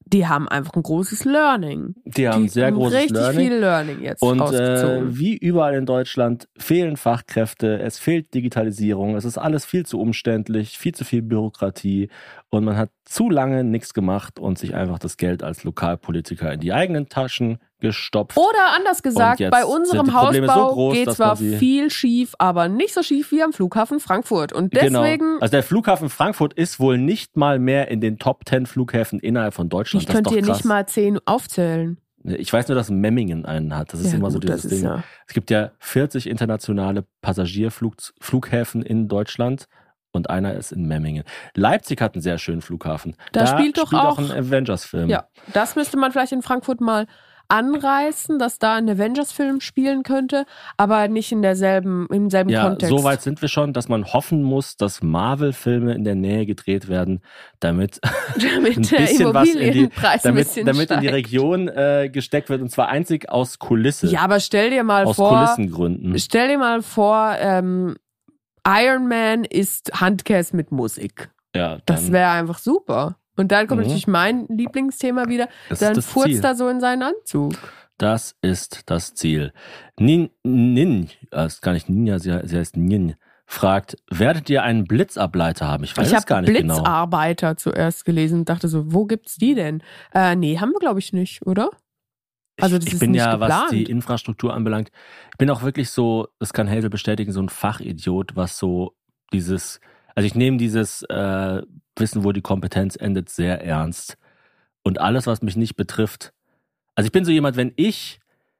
die haben einfach ein großes Learning. Die haben die sehr haben großes richtig Learning. viel Learning jetzt Und rausgezogen. äh, wie überall in Deutschland fehlen Fachkräfte, es fehlt Digitalisierung, es ist alles viel zu umständlich, viel zu viel Bürokratie und man hat zu lange nichts gemacht und sich einfach das Geld als Lokalpolitiker in die eigenen Taschen gestopft. Oder anders gesagt, jetzt bei sind unserem die Probleme so Hausbau groß, geht dass zwar man sie- viel schief, aber nicht so schief wie am Flughafen Frankfurt. Und deswegen, Genau. Also der Flughafen Frankfurt ist wohl nicht mal mehr in den Top zehn Flughäfen innerhalb von Deutschland. ich Das ist könnte doch hier krass. nicht mal zehn aufzählen. Ich weiß nur, dass Memmingen einen hat. Das ist Ja, immer so gut, dieses das ist Ding. ja- Es gibt ja vierzig internationale Passagierflughäfen in Deutschland und einer ist in Memmingen. Leipzig hat einen sehr schönen Flughafen. Da spielt doch auch- ein Avengers-Film. Ja, das müsste man vielleicht in Frankfurt mal anreißen, dass da ein Avengers-Film spielen könnte, aber nicht in derselben, im selben Ja, Kontext. so weit sind wir schon, dass man hoffen muss, dass Marvel-Filme in der Nähe gedreht werden, damit damit ein der bisschen was in die, Immobilienpreis ein damit, bisschen damit in die steigt. Region äh, gesteckt wird und zwar einzig aus Kulisse. Ja, aber stell dir mal aus vor, Kulissengründen. stell dir mal vor, ähm, Iron Man ist Handkäse mit Musik. Ja, Das dann- wäre einfach super. Und dann kommt Mhm. natürlich mein Lieblingsthema wieder. Das Dann ist das furzt Ziel. er so in seinen Anzug. Das ist das Ziel. Nin, Nin, äh, ist gar nicht Ninja, sie, sie heißt Nin, fragt, werdet ihr einen Blitzableiter haben? Ich weiß ich es gar habe nicht genau. Blitzarbeiter zuerst gelesen und dachte so, wo gibt's die denn? Äh, nee, haben wir glaube ich nicht, oder? Also das ich ist bin nicht ja, geplant. was die Infrastruktur anbelangt, ich bin auch wirklich so, das kann Hazel bestätigen, so ein Fachidiot, was so dieses, also ich nehme dieses äh, Wissen, wo die Kompetenz endet, sehr ernst. Und alles, was mich nicht betrifft, also ich bin so jemand, wenn ich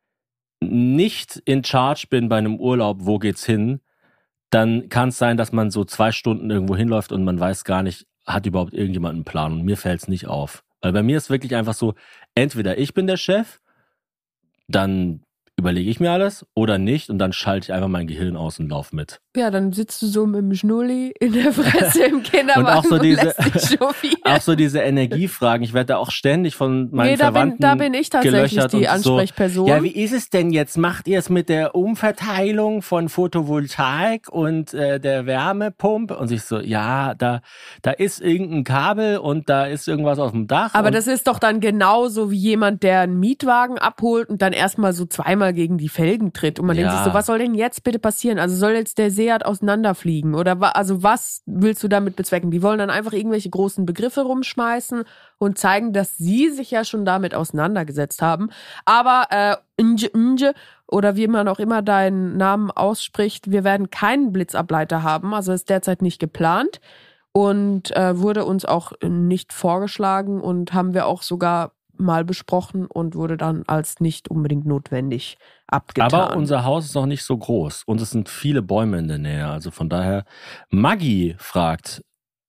nicht in Charge bin bei einem Urlaub, wo geht's hin, dann kann es sein, dass man so zwei Stunden irgendwo hinläuft und man weiß gar nicht, hat überhaupt irgendjemand einen Plan und mir fällt's nicht auf. Weil bei mir ist wirklich einfach so, entweder ich bin der Chef, dann überlege ich mir alles oder nicht und dann schalte ich einfach mein Gehirn aus und laufe mit. Ja, dann sitzt du so mit dem Schnulli in der Fresse im Kinderwagen Und auch so diese- lässt dich chauffieren. Auch so diese Energiefragen, ich werde da auch ständig von meinen Nee, da bin, Verwandten da bin ich tatsächlich gelöchert die und so, Ansprechperson. ja, wie ist es denn jetzt? Macht ihr es mit der Umverteilung von Photovoltaik und äh, der Wärmepumpe? Und ich so, ja, da, da ist irgendein Kabel und da ist irgendwas auf dem Dach. Aber und das ist doch dann genauso wie jemand, der einen Mietwagen abholt und dann erstmal so zweimal gegen die Felgen tritt. Und man denkt Ja. sich so, was soll denn jetzt bitte passieren? Also soll jetzt der Seat auseinanderfliegen? Oder wa- also was willst du damit bezwecken? Die wollen dann einfach irgendwelche großen Begriffe rumschmeißen und zeigen, dass sie sich ja schon damit auseinandergesetzt haben. Aber äh, Nje, Nje, oder wie man auch immer deinen Namen ausspricht, wir werden keinen Blitzableiter haben. Also ist derzeit nicht geplant. Und äh, wurde uns auch nicht vorgeschlagen und haben wir auch sogar mal besprochen und wurde dann als nicht unbedingt notwendig abgetan. Aber unser Haus ist noch nicht so groß und es sind viele Bäume in der Nähe. Also von daher, Maggie fragt,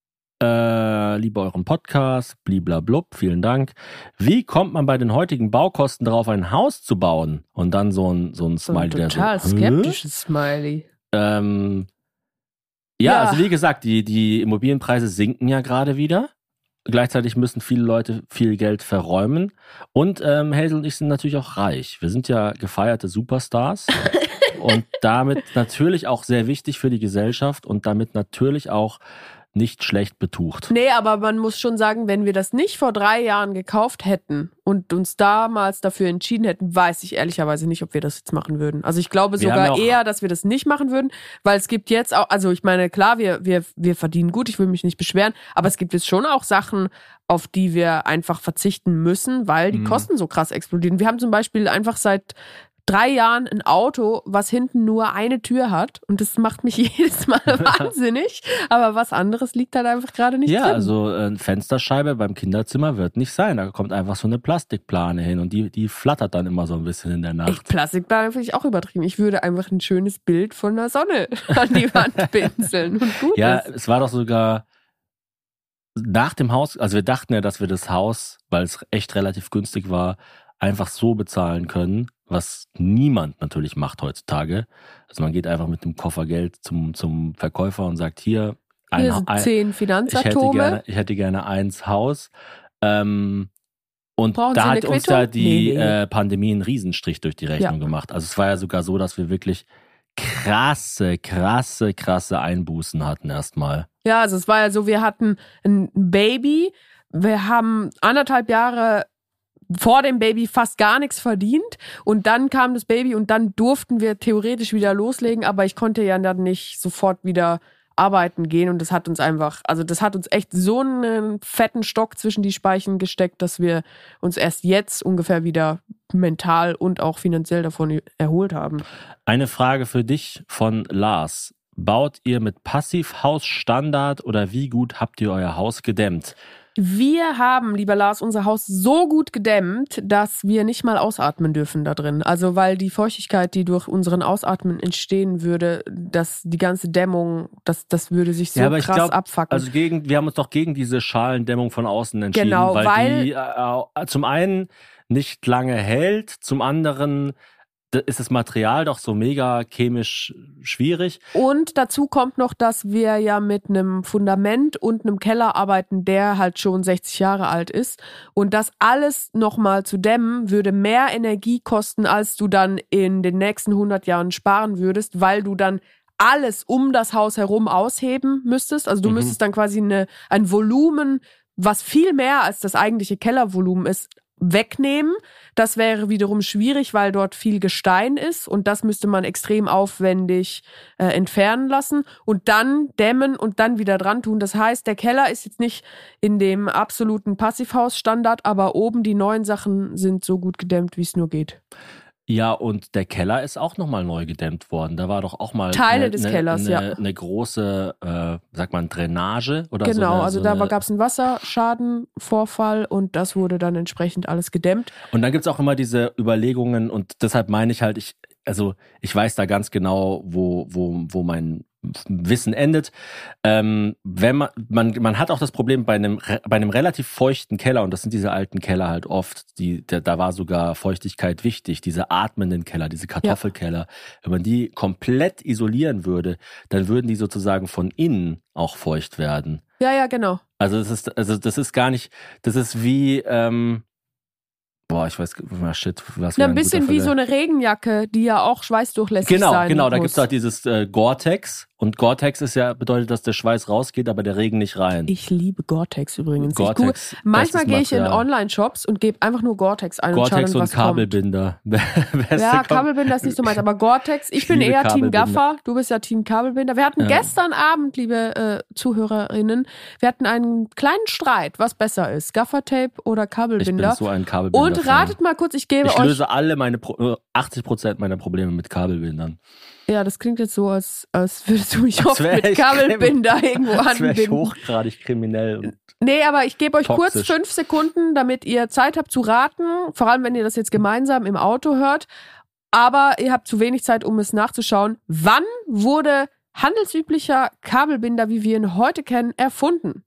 äh, liebe euren Podcast, bliblablub, vielen Dank. Wie kommt man bei den heutigen Baukosten darauf, ein Haus zu bauen? Und dann so ein, so ein so Smiley, ein der total so, hä? skeptisches Smiley. Ähm, ja, Ja. also wie gesagt, die, die Immobilienpreise sinken ja gerade wieder. Gleichzeitig müssen viele Leute viel Geld verräumen. Und ähm, Hazel und ich sind natürlich auch reich. Wir sind ja gefeierte Superstars. Und damit natürlich auch sehr wichtig für die Gesellschaft und damit natürlich auch nicht schlecht betucht. Nee, aber man muss schon sagen, wenn wir das nicht vor drei Jahren gekauft hätten und uns damals dafür entschieden hätten, weiß ich ehrlicherweise nicht, ob wir das jetzt machen würden. Also ich glaube Wir haben sogar ja auch- eher, dass wir das nicht machen würden, weil es gibt jetzt auch, also ich meine, klar, wir, wir, wir verdienen gut, ich will mich nicht beschweren, aber es gibt jetzt schon auch Sachen, auf die wir einfach verzichten müssen, weil die Mhm. Kosten so krass explodieren. Wir haben zum Beispiel einfach seit drei Jahren ein Auto, was hinten nur eine Tür hat und das macht mich jedes Mal wahnsinnig, aber was anderes liegt halt einfach gerade nicht Ja, drin. also äh, eine Fensterscheibe beim Kinderzimmer wird nicht sein. Da kommt einfach so eine Plastikplane hin und die, die flattert dann immer so ein bisschen in der Echt, Nacht. Plastikbahn finde ich auch übertrieben. Ich würde einfach ein schönes Bild von der Sonne an die Wand pinseln und gut Ja, ist. es war doch sogar nach dem Haus, also wir dachten ja, dass wir das Haus, weil es echt relativ günstig war, einfach so bezahlen können, was niemand natürlich macht heutzutage. Also man geht einfach mit dem Koffer Geld zum, zum Verkäufer und sagt, hier, ein, Hier sind ein, zehn ich, hätte Finanzatome. gerne, ich hätte gerne eins Haus. Ähm, und Brauchen Sie da eine hat uns Quittung? ja die Nee, nee. Äh, Pandemie einen Riesenstrich durch die Rechnung Ja. gemacht. Also es war ja sogar so, dass wir wirklich krasse, krasse, krasse Einbußen hatten erstmal. Ja, also es war ja so, wir hatten ein Baby, wir haben anderthalb Jahre vor dem Baby fast gar nichts verdient und dann kam das Baby und dann durften wir theoretisch wieder loslegen, aber ich konnte ja dann nicht sofort wieder arbeiten gehen und das hat uns einfach, also das hat uns echt so einen fetten Stock zwischen die Speichen gesteckt, dass wir uns erst jetzt ungefähr wieder mental und auch finanziell davon erholt haben. Eine Frage für dich von Lars. Baut ihr mit Passivhaus-Standard oder wie gut habt ihr euer Haus gedämmt? Wir haben, lieber Lars, unser Haus so gut gedämmt, dass wir nicht mal ausatmen dürfen da drin. Also weil die Feuchtigkeit, die durch unseren Ausatmen entstehen würde, dass die ganze Dämmung, das, das würde sich so ja, aber krass ich glaub, abfacken. Also gegen, wir haben uns doch gegen diese Schalendämmung von außen entschieden, genau, weil, weil die äh, zum einen nicht lange hält, zum anderen ist das Material doch so mega chemisch schwierig. Und dazu kommt noch, dass wir ja mit einem Fundament und einem Keller arbeiten, der halt schon sechzig Jahre alt ist. Und das alles nochmal zu dämmen, würde mehr Energie kosten, als du dann in den nächsten hundert Jahren sparen würdest, weil du dann alles um das Haus herum ausheben müsstest. Also du mhm. müsstest dann quasi eine, ein Volumen, was viel mehr als das eigentliche Kellervolumen ist, wegnehmen. Das wäre wiederum schwierig, weil dort viel Gestein ist und das müsste man extrem aufwendig äh, entfernen lassen und dann dämmen und dann wieder dran tun. Das heißt, der Keller ist jetzt nicht in dem absoluten Passivhaus-Standard, aber oben die neuen Sachen sind so gut gedämmt, wie es nur geht. Ja, und der Keller ist auch nochmal neu gedämmt worden. Da war doch auch mal Teile eine, des eine, Kellers, eine, ja. eine große, äh, sagt man, Drainage oder so. Genau, eine, also so da eine, gab es einen Wasserschadenvorfall und das wurde dann entsprechend alles gedämmt. Und dann gibt's auch immer diese Überlegungen und deshalb meine ich halt, ich, also ich weiß da ganz genau, wo, wo, wo mein Wissen endet. Ähm, wenn man, man, man hat auch das Problem bei einem, bei einem relativ feuchten Keller, und das sind diese alten Keller halt oft, die, da, da war sogar Feuchtigkeit wichtig, diese atmenden Keller, diese Kartoffelkeller. Ja. Wenn man die komplett isolieren würde, dann würden die sozusagen von innen auch feucht werden. Ja, ja, genau. Also das ist, also das ist gar nicht, das ist wie, ähm, boah, ich weiß, shit, was Na, ein bisschen wie so eine Regenjacke, die ja auch schweißdurchlässig genau, sein Genau, genau, da muss. gibt's auch dieses äh, Gore-Tex und Gore-Tex ist ja, bedeutet, dass der Schweiß rausgeht, aber der Regen nicht rein. Ich liebe Gore-Tex übrigens. Gore-Tex, ich manchmal gehe ich in Material. Online-Shops und gebe einfach nur Gore-Tex ein Gore-Tex und, und Kabelbinder. Ja, Kabelbinder ist nicht so meins, aber Gore-Tex, ich, ich bin eher Team Gaffer, du bist ja Team Kabelbinder. Wir hatten ja. gestern Abend, liebe äh, Zuhörerinnen, wir hatten einen kleinen Streit, was besser ist, Gaffer-Tape oder Kabelbinder. Ich bin so ein Kabelbinder. Und ratet mal kurz, ich gebe ich euch... Ich löse alle meine, Pro- achtzig Prozent meiner Probleme mit Kabelbindern. Ja, das klingt jetzt so, als, als würdest du mich oft mit Kabelbinder krim- irgendwo das anbinden. Das wäre hochgradig kriminell. Und nee, aber ich gebe euch toxisch. kurz fünf Sekunden, damit ihr Zeit habt zu raten, vor allem wenn ihr das jetzt gemeinsam im Auto hört. Aber ihr habt zu wenig Zeit, um es nachzuschauen. Wann wurde handelsüblicher Kabelbinder, wie wir ihn heute kennen, erfunden?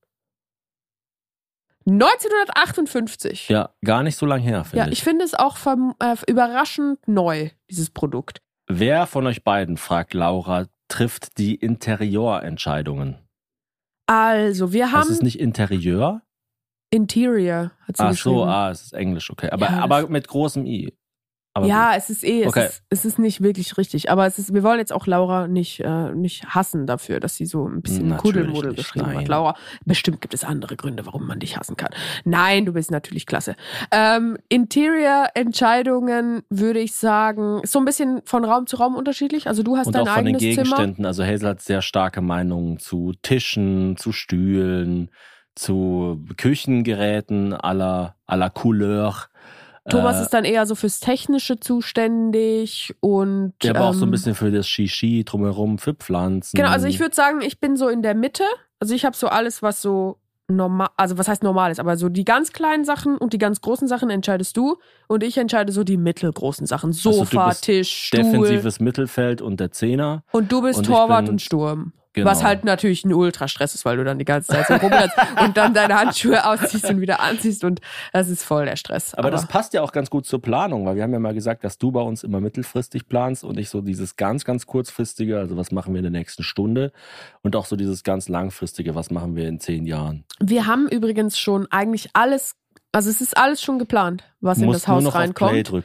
neunzehnhundertachtundfünfzig. Ja, gar nicht so lang her, finde ja, ich. Ja, ich finde es auch verm- äh, überraschend neu, dieses Produkt. Wer von euch beiden, fragt Laura, trifft die Interiorentscheidungen? Also, wir haben... Das ist nicht Interieur? Interior, hat sie Ach geschrieben. so, ah, es ist Englisch, okay. Aber, Ja, aber mit großem I. Aber ja, gut. es ist eh, Okay. es, ist, es ist nicht wirklich richtig. Aber es ist, wir wollen jetzt auch Laura nicht, äh, nicht hassen dafür, dass sie so ein bisschen Natürlich Kuddelmuddel nicht, geschrieben nein. hat. Laura, bestimmt gibt es andere Gründe, warum man dich hassen kann. Nein, du bist natürlich klasse. Ähm, Interior-Entscheidungen würde ich sagen, ist so ein bisschen von Raum zu Raum unterschiedlich. Also du hast Und dein auch von den eigenes Zimmer. Gegenständen. Also Hazel hat sehr starke Meinungen zu Tischen, zu Stühlen, zu Küchengeräten aller aller Couleur. Thomas Äh, ist dann eher so fürs Technische zuständig und Der aber auch so ein ähm, bisschen für das Shishi drumherum, für Pflanzen. Genau, also ich würde sagen, ich bin so in der Mitte. Also ich habe so alles, was so normal, also was heißt normal ist, aber so die ganz kleinen Sachen und die ganz großen Sachen entscheidest du und ich entscheide so die mittelgroßen Sachen. Sofa, Also du bist Tisch, Stuhl. defensives Mittelfeld und der Zehner. Und du bist Und ich Torwart bin- und Sturm. Genau. Was halt natürlich ein Ultrastress ist, weil du dann die ganze Zeit so rumrennst und dann deine Handschuhe ausziehst und wieder anziehst und das ist voll der Stress. Aber das passt ja auch ganz gut zur Planung, weil wir haben ja mal gesagt, dass du bei uns immer mittelfristig planst und ich so dieses ganz, ganz kurzfristige, also was machen wir in der nächsten Stunde und auch so dieses ganz langfristige, was machen wir in zehn Jahren. Wir haben übrigens schon eigentlich alles, also es ist alles schon geplant, was in Musst das Haus nur noch reinkommt. auf Play drücken.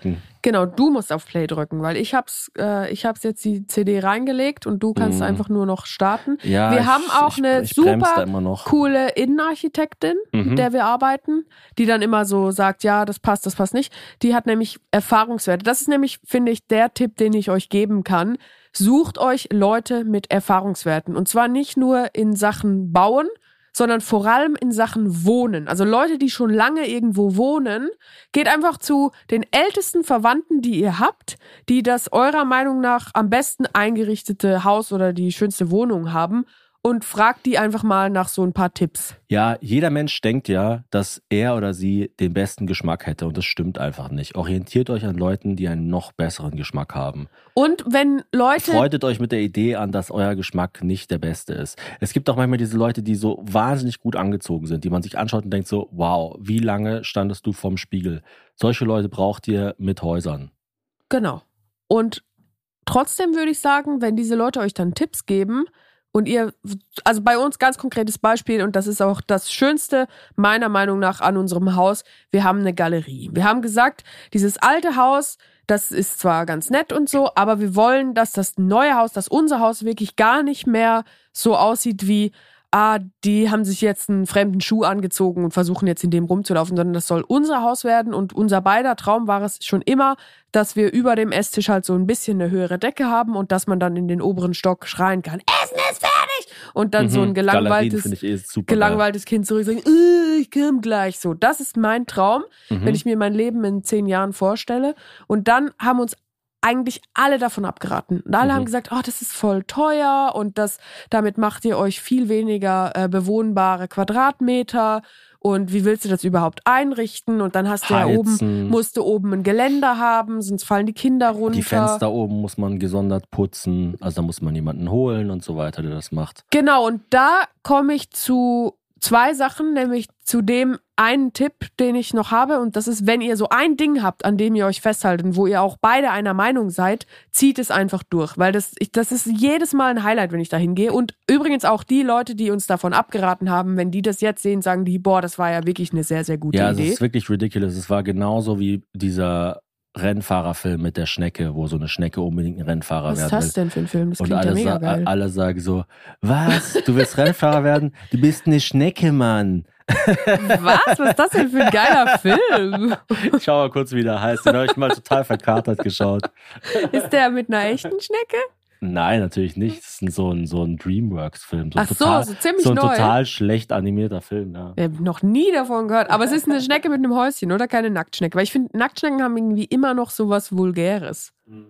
Genau, du musst auf Play drücken, weil ich hab's, äh, ich hab's jetzt die C D reingelegt und du kannst Mhm. einfach nur noch starten. Ja, wir ich, haben auch ich, eine ich bremse da super immer noch. coole Innenarchitektin, Mhm. mit der wir arbeiten, die dann immer so sagt, ja, das passt, das passt nicht. Die hat nämlich Erfahrungswerte. Das ist nämlich, finde ich, der Tipp, den ich euch geben kann. Sucht euch Leute mit Erfahrungswerten. Und zwar nicht nur in Sachen Bauen, sondern vor allem in Sachen Wohnen. Also Leute, die schon lange irgendwo wohnen, geht einfach zu den ältesten Verwandten, die ihr habt, die das eurer Meinung nach am besten eingerichtete Haus oder die schönste Wohnung haben und fragt die einfach mal nach so ein paar Tipps. Ja, jeder Mensch denkt ja, dass er oder sie den besten Geschmack hätte und das stimmt einfach nicht. Orientiert euch an Leuten, die einen noch besseren Geschmack haben. Und wenn Leute... Freudet euch mit der Idee an, dass euer Geschmack nicht der beste ist. Es gibt auch manchmal diese Leute, die so wahnsinnig gut angezogen sind, die man sich anschaut und denkt so, wow, wie lange standest du vorm Spiegel? Solche Leute braucht ihr mit Häusern. Genau. Und trotzdem würde ich sagen, wenn diese Leute euch dann Tipps geben und ihr, also bei uns ganz konkretes Beispiel und das ist auch das Schönste meiner Meinung nach an unserem Haus, wir haben eine Galerie. Wir haben gesagt, dieses alte Haus, das ist zwar ganz nett und so, aber wir wollen, dass das neue Haus, dass unser Haus wirklich gar nicht mehr so aussieht wie, ah, die haben sich jetzt einen fremden Schuh angezogen und versuchen jetzt in dem rumzulaufen, sondern das soll unser Haus werden und unser beider Traum war es schon immer, dass wir über dem Esstisch halt so ein bisschen eine höhere Decke haben und dass man dann in den oberen Stock schreien kann, Essen ist fertig! Und dann Mhm. so ein gelangweiltes, Galerien finde ich eh super gelangweiltes Kind zurück sagen, äh, ich komm gleich. So, das ist mein Traum, geil. Mhm. wenn ich mir mein Leben in zehn Jahren vorstelle. Und dann haben uns eigentlich alle davon abgeraten. Und alle Mhm. haben gesagt, oh, das ist voll teuer und das, damit macht ihr euch viel weniger äh, bewohnbare Quadratmeter und wie willst du das überhaupt einrichten? Und dann hast du ja oben, Heizen. musst du oben ein Geländer haben, sonst fallen die Kinder runter. Die Fenster oben muss man gesondert putzen, also da muss man jemanden holen und so weiter, der das macht. Genau, und da komme ich zu zwei Sachen, nämlich zu dem einen Tipp, den ich noch habe und das ist, wenn ihr so ein Ding habt, an dem ihr euch festhaltet, wo ihr auch beide einer Meinung seid, zieht es einfach durch, weil das, ich, das ist jedes Mal ein Highlight, wenn ich da hingehe und übrigens auch die Leute, die uns davon abgeraten haben, wenn die das jetzt sehen, sagen die, boah, das war ja wirklich eine sehr, sehr gute Ja, es Idee. ist wirklich ridiculous. Es war genauso wie dieser Rennfahrerfilm mit der Schnecke, wo so eine Schnecke unbedingt ein Rennfahrer Was ist werden will. das denn für ein Film? Das Und klingt ja alle, mega sa geil. alle sagen so, was, du willst Rennfahrer werden? Du bist eine Schnecke, Mann. Was? Was ist das denn für ein geiler Film? Schau mal kurz, wie der heißt. Den habe ich mal total verkatert geschaut. Ist der mit einer echten Schnecke? Nein, natürlich nicht. Das ist so ein, so ein Dreamworks-Film. So, Ach so, total, so ziemlich so ein neu. total schlecht animierter Film, ja. Ich habe noch nie davon gehört. Aber es ist eine Schnecke mit einem Häuschen, oder? Keine Nacktschnecke. Weil ich finde, Nacktschnecken haben irgendwie immer noch so was Vulgäres.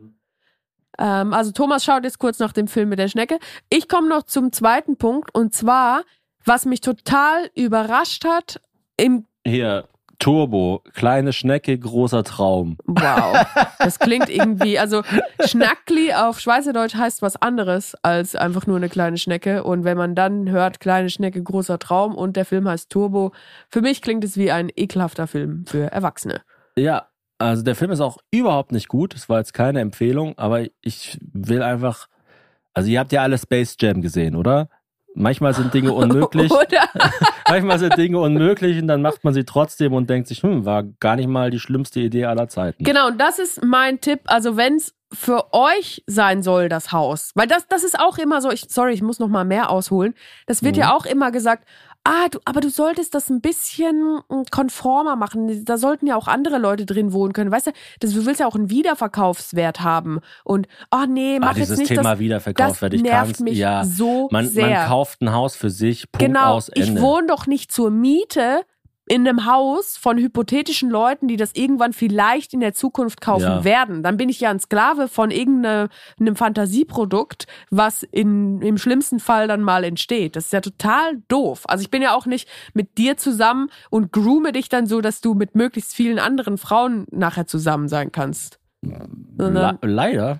Ähm, also Thomas schaut jetzt kurz nach dem Film mit der Schnecke. Ich komme noch zum zweiten Punkt. Und zwar, was mich total überrascht hat, im Hier, Turbo, kleine Schnecke, großer Traum. Wow, das klingt irgendwie, also Schnackli auf Schweizerdeutsch heißt was anderes als einfach nur eine kleine Schnecke und wenn man dann hört, kleine Schnecke, großer Traum und der Film heißt Turbo, für mich klingt es wie ein ekelhafter Film für Erwachsene. Ja, also der Film ist auch überhaupt nicht gut. Es war jetzt keine Empfehlung, aber ich will einfach, also ihr habt ja alle Space Jam gesehen, oder? Manchmal sind Dinge unmöglich. Oder? Manchmal sind Dinge unmöglich und dann macht man sie trotzdem und denkt sich, hm, war gar nicht mal die schlimmste Idee aller Zeiten. Genau, und das ist mein Tipp, also wenn es für euch sein soll, das Haus, weil das, das ist auch immer so, ich, sorry, ich muss noch mal mehr ausholen, das wird Mhm. ja auch immer gesagt, ah, du, aber du solltest das ein bisschen konformer machen. Da sollten ja auch andere Leute drin wohnen können. Weißt du, das, du willst ja auch einen Wiederverkaufswert haben. Und, oh nee, mach ah, dieses jetzt nicht Thema das. Wiederverkaufswert, Das ich nervt kann's, mich ja, so man, sehr. man kauft ein Haus für sich, Punkt, Genau, aus, Ende. ich wohne doch nicht zur Miete in einem Haus von hypothetischen Leuten, die das irgendwann vielleicht in der Zukunft kaufen Ja. werden. Dann bin ich ja ein Sklave von irgendeinem Fantasieprodukt, was in, im schlimmsten Fall dann mal entsteht. Das ist ja total doof. Also ich bin ja auch nicht mit dir zusammen und groome dich dann so, dass du mit möglichst vielen anderen Frauen nachher zusammen sein kannst. Le leider.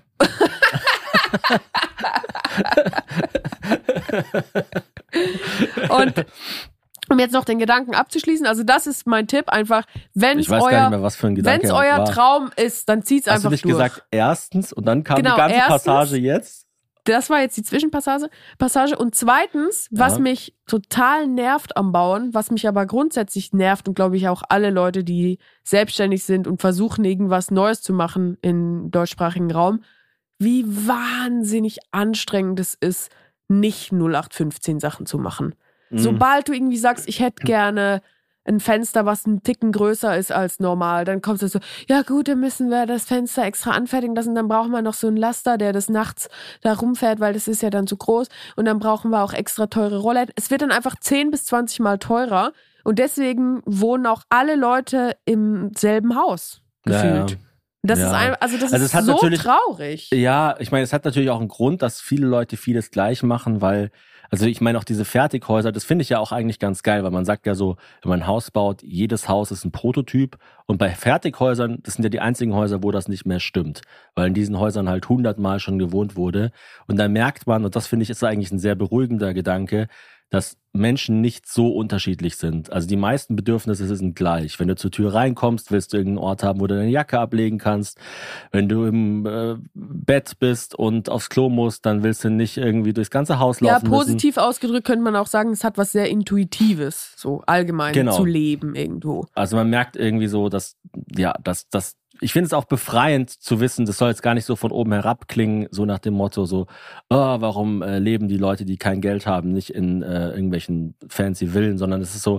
Und um jetzt noch den Gedanken abzuschließen, also das ist mein Tipp, einfach, wenn es Ich weiß gar nicht euer, mehr, was für ein wenn Gedanke es euer war. Traum ist, dann zieht's Hast einfach du nicht durch. gesagt erstens und dann kam Genau, die ganze erstens. Passage jetzt? das war jetzt die Zwischenpassage. Passage. Und zweitens, was Ja. mich total nervt am Bauen, was mich aber grundsätzlich nervt und glaube ich auch alle Leute, die selbstständig sind und versuchen, irgendwas Neues zu machen im deutschsprachigen Raum, wie wahnsinnig anstrengend es ist, nicht null acht fünfzehn Sachen zu machen. Mhm. Sobald du irgendwie sagst, ich hätte gerne ein Fenster, was einen Ticken größer ist als normal, dann kommst du so, ja gut, dann müssen wir das Fenster extra anfertigen lassen, dann brauchen wir noch so einen Laster, der des Nachts da rumfährt, weil das ist ja dann zu groß und dann brauchen wir auch extra teure Rollläden. Es wird dann einfach zehn bis zwanzig Mal teurer und deswegen wohnen auch alle Leute im selben Haus, gefühlt. Ja, ja. Das Ja. ist ein, also das Also ist es hat so natürlich- traurig. Ja, ich meine, es hat natürlich auch einen Grund, dass viele Leute vieles gleich machen, weil, also ich meine auch diese Fertighäuser, das finde ich ja auch eigentlich ganz geil, weil man sagt ja so, wenn man ein Haus baut, jedes Haus ist ein Prototyp und bei Fertighäusern, das sind ja die einzigen Häuser, wo das nicht mehr stimmt, weil in diesen Häusern halt hundertmal schon gewohnt wurde und da merkt man, und das finde ich ist eigentlich ein sehr beruhigender Gedanke, dass Menschen nicht so unterschiedlich sind. Also die meisten Bedürfnisse sind gleich. Wenn du zur Tür reinkommst, willst du irgendeinen Ort haben, wo du deine Jacke ablegen kannst. Wenn du im äh, Bett bist und aufs Klo musst, dann willst du nicht irgendwie durchs ganze Haus Ja, laufen müssen. positiv ausgedrückt könnte man auch sagen, es hat was sehr Intuitives, so allgemein Genau. zu leben irgendwo. Also man merkt irgendwie so, dass, ja, dass, dass, ich finde es auch befreiend zu wissen, das soll jetzt gar nicht so von oben herab klingen, so nach dem Motto so, oh, warum äh, leben die Leute, die kein Geld haben, nicht in äh, irgendwelchen fancy Villen, sondern es ist so,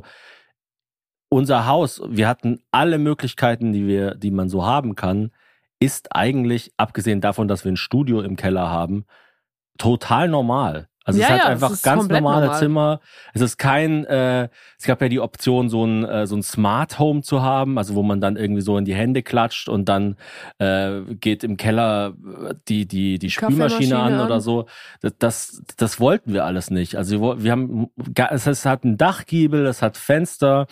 unser Haus, wir hatten alle Möglichkeiten, die wir, die man so haben kann, ist eigentlich, abgesehen davon, dass wir ein Studio im Keller haben, total normal. Also Ja, es hat ja, einfach es ist ganz komplett normale normal. Zimmer. Es ist kein, äh, es gab ja die Option, so ein, äh, so ein Smart Home zu haben, also wo man dann irgendwie so in die Hände klatscht und dann äh, geht im Keller äh, die, die, die Spülmaschine an, Kaffeemaschine oder an. so. Das, das, das wollten wir alles nicht. Also wir, woll- wir haben, ga- es es hat einen Dachgiebel, es hat Fenster,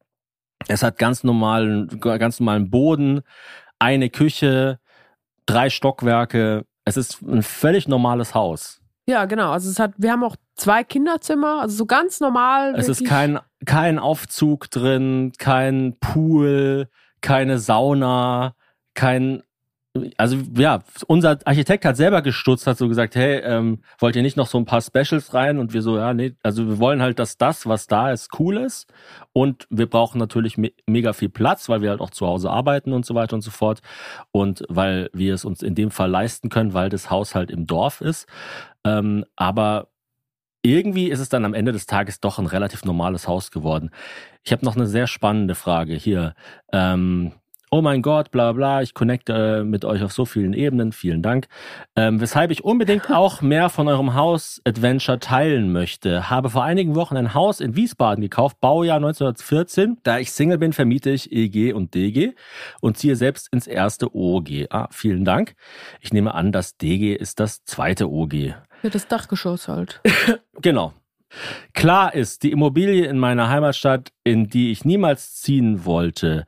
es hat ganz normalen, ganz normalen Boden, eine Küche, drei Stockwerke. Es ist ein völlig normales Haus. Ja, genau. Also es hat, wir haben auch zwei Kinderzimmer, also so ganz normal. Es ist wirklich. kein, kein Aufzug drin, kein Pool, keine Sauna, kein, also ja, unser Architekt hat selber gestutzt, hat so gesagt, hey, ähm, wollt ihr nicht noch so ein paar Specials rein? Und wir so, ja, nee, also wir wollen halt, dass das, was da ist, cool ist. Und wir brauchen natürlich me- mega viel Platz, weil wir halt auch zu Hause arbeiten und so weiter und so fort. Und weil wir es uns in dem Fall leisten können, weil das Haus halt im Dorf ist. Ähm, aber irgendwie ist es dann am Ende des Tages doch ein relativ normales Haus geworden. Ich habe noch eine sehr spannende Frage hier. Ähm, oh mein Gott, bla bla, ich connecte äh, mit euch auf so vielen Ebenen, vielen Dank. Ähm, weshalb ich unbedingt auch mehr von eurem Haus-Adventure teilen möchte. Habe vor einigen Wochen ein Haus in Wiesbaden gekauft, Baujahr neunzehnhundertvierzehn. Da ich Single bin, vermiete ich E G und D G und ziehe selbst ins erste O G. Ah, vielen Dank. Ich nehme an, das D G ist das zweite O G. Ja, das Dachgeschoss halt. Genau. Klar ist, die Immobilie in meiner Heimatstadt, in die ich niemals ziehen wollte.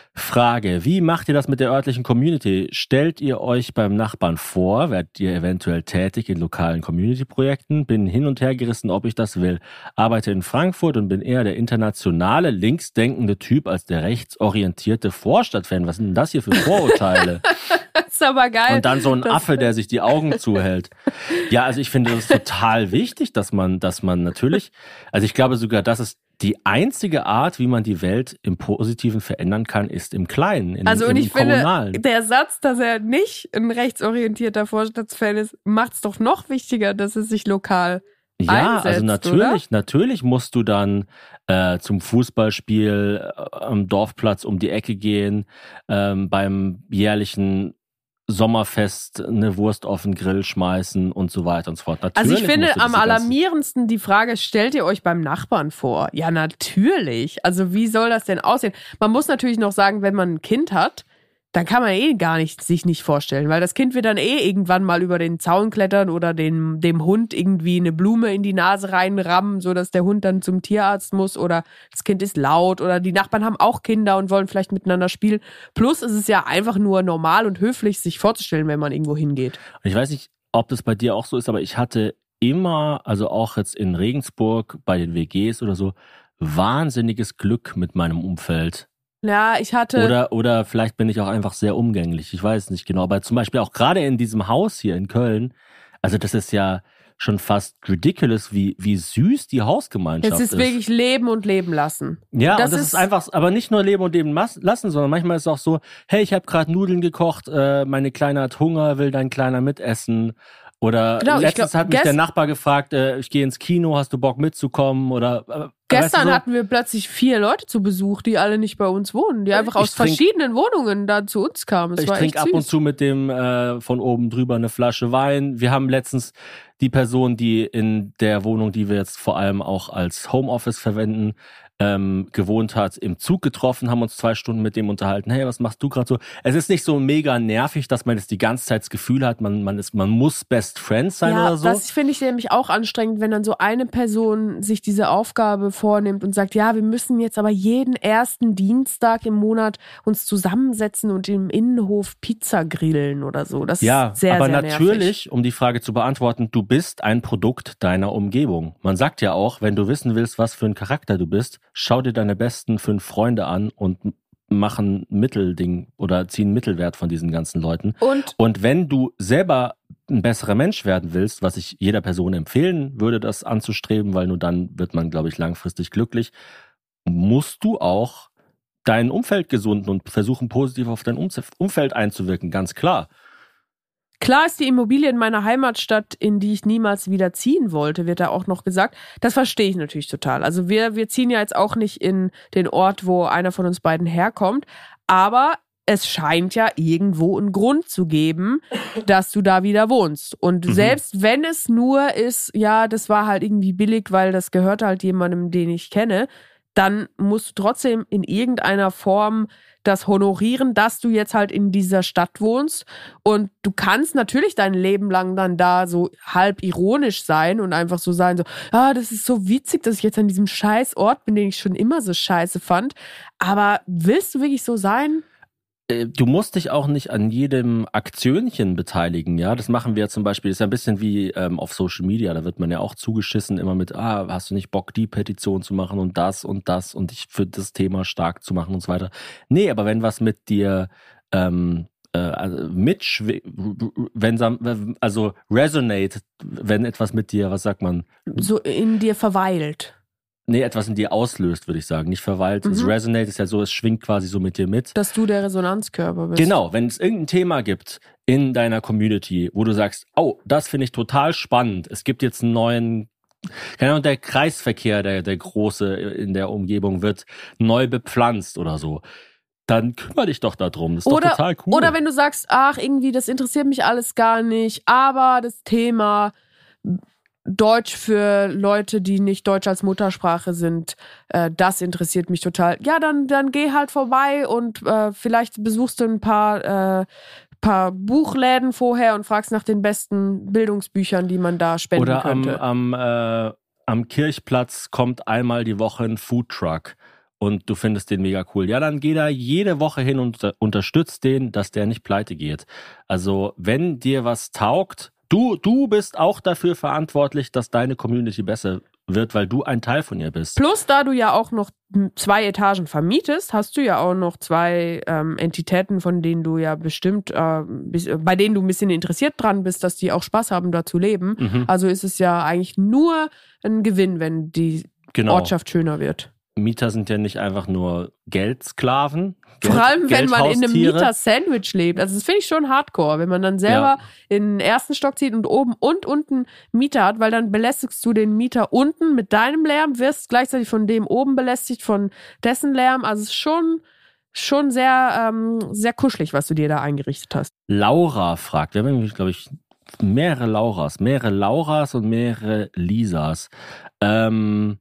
Frage, wie macht ihr das mit der örtlichen Community? Stellt ihr euch beim Nachbarn vor? Werdet ihr eventuell tätig in lokalen Community-Projekten? Bin hin und her gerissen, ob ich das will. Arbeite in Frankfurt und bin eher der internationale, linksdenkende Typ als der rechtsorientierte Vorstadtfan. Was sind denn das hier für Vorurteile? Das ist aber geil. Und dann so ein Das- Affe, der sich die Augen zuhält. Ja, also ich finde, das ist total wichtig, dass man, dass man natürlich, also ich glaube sogar, das ist die einzige Art, wie man die Welt im Positiven verändern kann, ist im Kleinen, in, Also im, und im ich finde, Kommunalen. der Satz, dass er nicht ein rechtsorientierter Vorstadtsfan ist, macht es doch noch wichtiger, dass es sich lokal Ja, einsetzt, also natürlich, natürlich musst du dann äh, zum Fußballspiel äh, am Dorfplatz um die Ecke gehen, ähm, beim jährlichen Sommerfest eine Wurst auf den Grill schmeißen und so weiter und so fort. Natürlich Also ich finde musst du am diese ganzen- alarmierendsten die Frage, stellt ihr euch beim Nachbarn vor? Ja, natürlich. Also wie soll das denn aussehen? Man muss natürlich noch sagen, wenn man ein Kind hat, dann kann man eh gar nicht sich nicht vorstellen, weil das Kind wird dann eh irgendwann mal über den Zaun klettern oder den, dem Hund irgendwie eine Blume in die Nase reinrammen, sodass der Hund dann zum Tierarzt muss oder das Kind ist laut oder die Nachbarn haben auch Kinder und wollen vielleicht miteinander spielen. Plus ist es ja einfach nur normal und höflich, sich vorzustellen, wenn man irgendwo hingeht. Ich weiß nicht, ob das bei dir auch so ist, aber ich hatte immer, also auch jetzt in Regensburg bei den W Gs oder so, wahnsinniges Glück mit meinem Umfeld. Ja, ich hatte... Oder, oder vielleicht bin ich auch einfach sehr umgänglich. Ich weiß nicht genau. Aber zum Beispiel auch gerade in diesem Haus hier in Köln, Also das ist ja schon fast ridiculous, wie, wie süß die Hausgemeinschaft ist. Es ist wirklich Leben und Leben lassen. Ja, das und das ist ist einfach, aber nicht nur Leben und Leben lassen, sondern manchmal ist es auch so, hey, ich habe gerade Nudeln gekocht, äh, meine Kleine hat Hunger, will dein Kleiner mitessen? Oder Genau, ich letztens glaub, hat mich gest- der Nachbar gefragt, äh, ich gehe ins Kino, hast du Bock mitzukommen? Oder äh, Gestern weißt du so? hatten wir plötzlich vier Leute zu Besuch, die alle nicht bei uns wohnen, die einfach Ich aus trink- verschiedenen Wohnungen da zu uns kamen. Es Ich war trinke echt ab und süß. zu mit dem äh, von oben drüber eine Flasche Wein. Wir haben letztens die Person, die in der Wohnung, die wir jetzt vor allem auch als Homeoffice verwenden, ähm, gewohnt hat, im Zug getroffen, haben uns zwei Stunden mit dem unterhalten. Hey, was machst du gerade so? Es ist nicht so mega nervig, dass man jetzt die ganze Zeit das Gefühl hat, man, man, ist, man muss Best Friends sein Ja, oder so. das finde ich nämlich auch anstrengend, wenn dann so eine Person sich diese Aufgabe vornimmt und sagt, ja, wir müssen jetzt aber jeden ersten Dienstag im Monat uns zusammensetzen und im Innenhof Pizza grillen oder so. Das Ja, ist sehr, aber sehr natürlich, nervig. um die Frage zu beantworten, du bist ein Produkt deiner Umgebung. Man sagt ja auch, wenn du wissen willst, was für ein Charakter du bist, schau dir deine besten fünf Freunde an und mach ein Mittelding oder zieh einen Mittelwert von diesen ganzen Leuten. Und Und wenn du selber ein besserer Mensch werden willst, was ich jeder Person empfehlen würde, das anzustreben, weil nur dann wird man, glaube ich, langfristig glücklich, musst du auch dein Umfeld gesunden und versuchen, positiv auf dein Umfeld einzuwirken, ganz klar. klar ist die Immobilie in meiner Heimatstadt, in die ich niemals wieder ziehen wollte, wird da auch noch gesagt. Das verstehe ich natürlich total. Also wir, wir ziehen ja jetzt auch nicht in den Ort, wo einer von uns beiden herkommt, aber es scheint ja irgendwo einen Grund zu geben, dass du da wieder wohnst. Und Mhm. selbst wenn es nur ist, ja, das war halt irgendwie billig, weil das gehört halt jemandem, den ich kenne, dann musst du trotzdem in irgendeiner Form das honorieren, dass du jetzt halt in dieser Stadt wohnst. Und du kannst natürlich dein Leben lang dann da so halb ironisch sein und einfach so sein, so, ah, das ist so witzig, dass ich jetzt an diesem scheiß Ort bin, den ich schon immer so scheiße fand. Aber willst du wirklich so sein? Du musst dich auch nicht an jedem Aktionchen beteiligen, ja. Das machen wir zum Beispiel, das ist ja ein bisschen wie ähm, auf Social Media, da wird man ja auch zugeschissen immer mit, ah, hast du nicht Bock, die Petition zu machen und das und das und dich für das Thema stark zu machen und so weiter. Nee, aber wenn was mit dir ähm, äh, mitschw- wenn also resonate, wenn etwas mit dir, was sagt man? So in dir verweilt. Nee, etwas in dir auslöst, würde ich sagen. Nicht verweilt. Mhm. Das Resonate ist ja so, es schwingt quasi so mit dir mit. Dass du der Resonanzkörper bist. Genau, wenn es irgendein Thema gibt in deiner Community, wo du sagst, oh, das finde ich total spannend. Es gibt jetzt einen neuen, keine Ahnung, der Kreisverkehr, der, der große in der Umgebung wird neu bepflanzt oder so. Dann kümmere dich doch darum. Das ist Oder, doch total cool. oder wenn du sagst, ach, irgendwie, das interessiert mich alles gar nicht, aber das Thema Deutsch für Leute, die nicht Deutsch als Muttersprache sind, äh, das interessiert mich total. Ja, dann, dann geh halt vorbei und äh, vielleicht besuchst du ein paar, äh, paar Buchläden vorher und fragst nach den besten Bildungsbüchern, die man da spenden Oder am, könnte. am, äh, am Kirchplatz kommt einmal die Woche ein Foodtruck und du findest den mega cool. Ja, dann geh da jede Woche hin und unter- unterstützt den, dass der nicht pleite geht. Also wenn dir was taugt, du, du bist auch dafür verantwortlich, dass deine Community besser wird, weil du ein Teil von ihr bist. Plus, da du ja auch noch zwei Etagen vermietest, hast du ja auch noch zwei ähm, Entitäten, von denen du ja bestimmt, äh, bis, bei denen du ein bisschen interessiert dran bist, dass die auch Spaß haben, da zu leben. Mhm. Also ist es ja eigentlich nur ein Gewinn, wenn die Genau. Ortschaft schöner wird. Mieter sind ja nicht einfach nur Geldsklaven. Geld, Vor allem, wenn man in einem Geldhaustiere. Mieter-Sandwich lebt. Also das finde ich schon hardcore, wenn man dann selber in den ersten Stock zieht und oben und unten Mieter hat, weil dann belästigst du den Mieter unten mit deinem Lärm, wirst gleichzeitig von dem oben belästigt, von dessen Lärm. Also es ist schon, schon sehr, ähm, sehr kuschelig, was du dir da eingerichtet hast. Laura fragt, wir haben, glaube ich, mehrere Lauras, mehrere Lauras und mehrere Lisas. Ähm,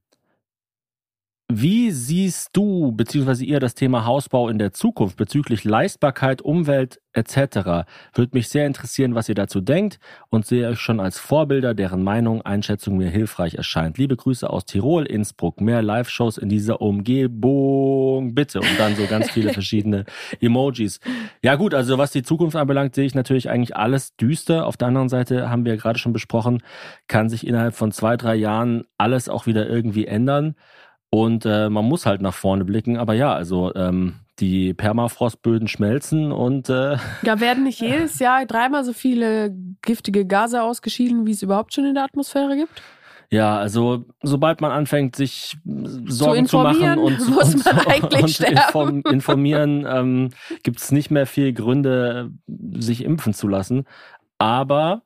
Wie siehst du bzw. ihr das Thema Hausbau in der Zukunft bezüglich Leistbarkeit, Umwelt et cetera? Würde mich sehr interessieren, was ihr dazu denkt und sehe euch schon als Vorbilder, deren Meinung, Einschätzung mir hilfreich erscheint. Liebe Grüße aus Tirol, Innsbruck. Mehr Live-Shows in dieser Umgebung, bitte. Und dann so ganz viele verschiedene Emojis. Ja gut, also was die Zukunft anbelangt, sehe ich natürlich eigentlich alles düster. Auf der anderen Seite haben wir ja gerade schon besprochen, kann sich innerhalb von zwei, drei Jahren alles auch wieder irgendwie ändern. Und äh, man muss halt nach vorne blicken. Aber ja, also ähm, die Permafrostböden schmelzen und äh, Ja, werden nicht jedes Jahr dreimal so viele giftige Gase ausgeschieden, wie es überhaupt schon in der Atmosphäre gibt? ja, also sobald man anfängt, sich Sorgen zu, informieren, machen und, muss und, man eigentlich und sterben. inform, informieren, ähm, gibt es nicht mehr viel Gründe, sich impfen zu lassen. Aber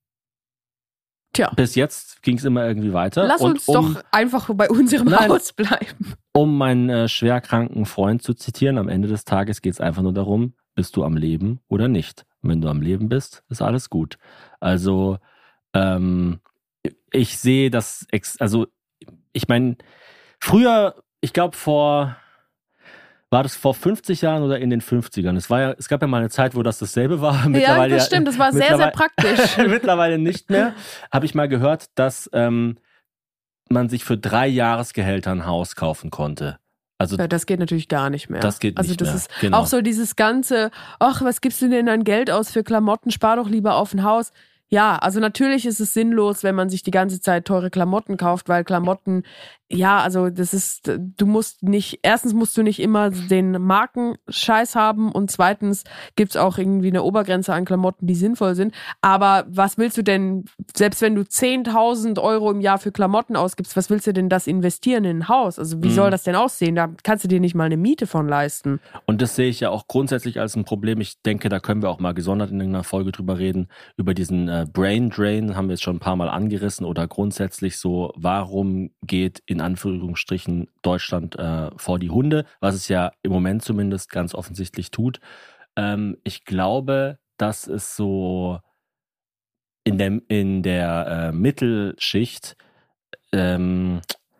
Tja, bis jetzt ging es immer irgendwie weiter. lass und uns um, doch einfach bei unserem Nein. Haus bleiben. Um meinen äh, schwerkranken Freund zu zitieren, am Ende des Tages geht es einfach nur darum, bist du am Leben oder nicht. Und wenn du am Leben bist, ist alles gut. Also ähm, ich sehe das, ex- also ich meine, früher, ich glaube vor, war das vor fünfzig Jahren oder in den fünfzigern? Es war ja, es gab ja mal eine Zeit, wo das dasselbe war. Ja, Mittlerweile das stimmt, das war sehr, sehr mittlerweile- praktisch. Mittlerweile nicht mehr. Habe ich mal gehört, dass ähm, man sich für drei Jahresgehälter ein Haus kaufen konnte. Also Ja, das geht natürlich gar nicht mehr. Das geht also nicht das mehr, ist genau. auch so dieses ganze, ach, was gibst du denn dein Geld aus für Klamotten? Spar doch lieber auf ein Haus. Ja, also natürlich ist es sinnlos, wenn man sich die ganze Zeit teure Klamotten kauft, weil Klamotten, ja, also das ist, du musst nicht, erstens musst du nicht immer den Markenscheiß haben und zweitens gibt's auch irgendwie eine Obergrenze an Klamotten, die sinnvoll sind. Aber was willst du denn, selbst wenn du zehntausend Euro im Jahr für Klamotten ausgibst, was willst du denn das investieren in ein Haus? Also wie Mhm. soll das denn aussehen? Da kannst du dir nicht mal eine Miete von leisten. Und das sehe ich ja auch grundsätzlich als ein Problem. Ich denke, da können wir auch mal gesondert in einer Folge drüber reden, über diesen äh, Brain Drain, haben wir jetzt schon ein paar Mal angerissen, oder grundsätzlich so, warum geht in Anführungsstrichen Deutschland äh, vor die Hunde, was es ja im Moment zumindest ganz offensichtlich tut. Ähm, ich glaube, dass es so in der, in der äh, Mittelschicht ähm,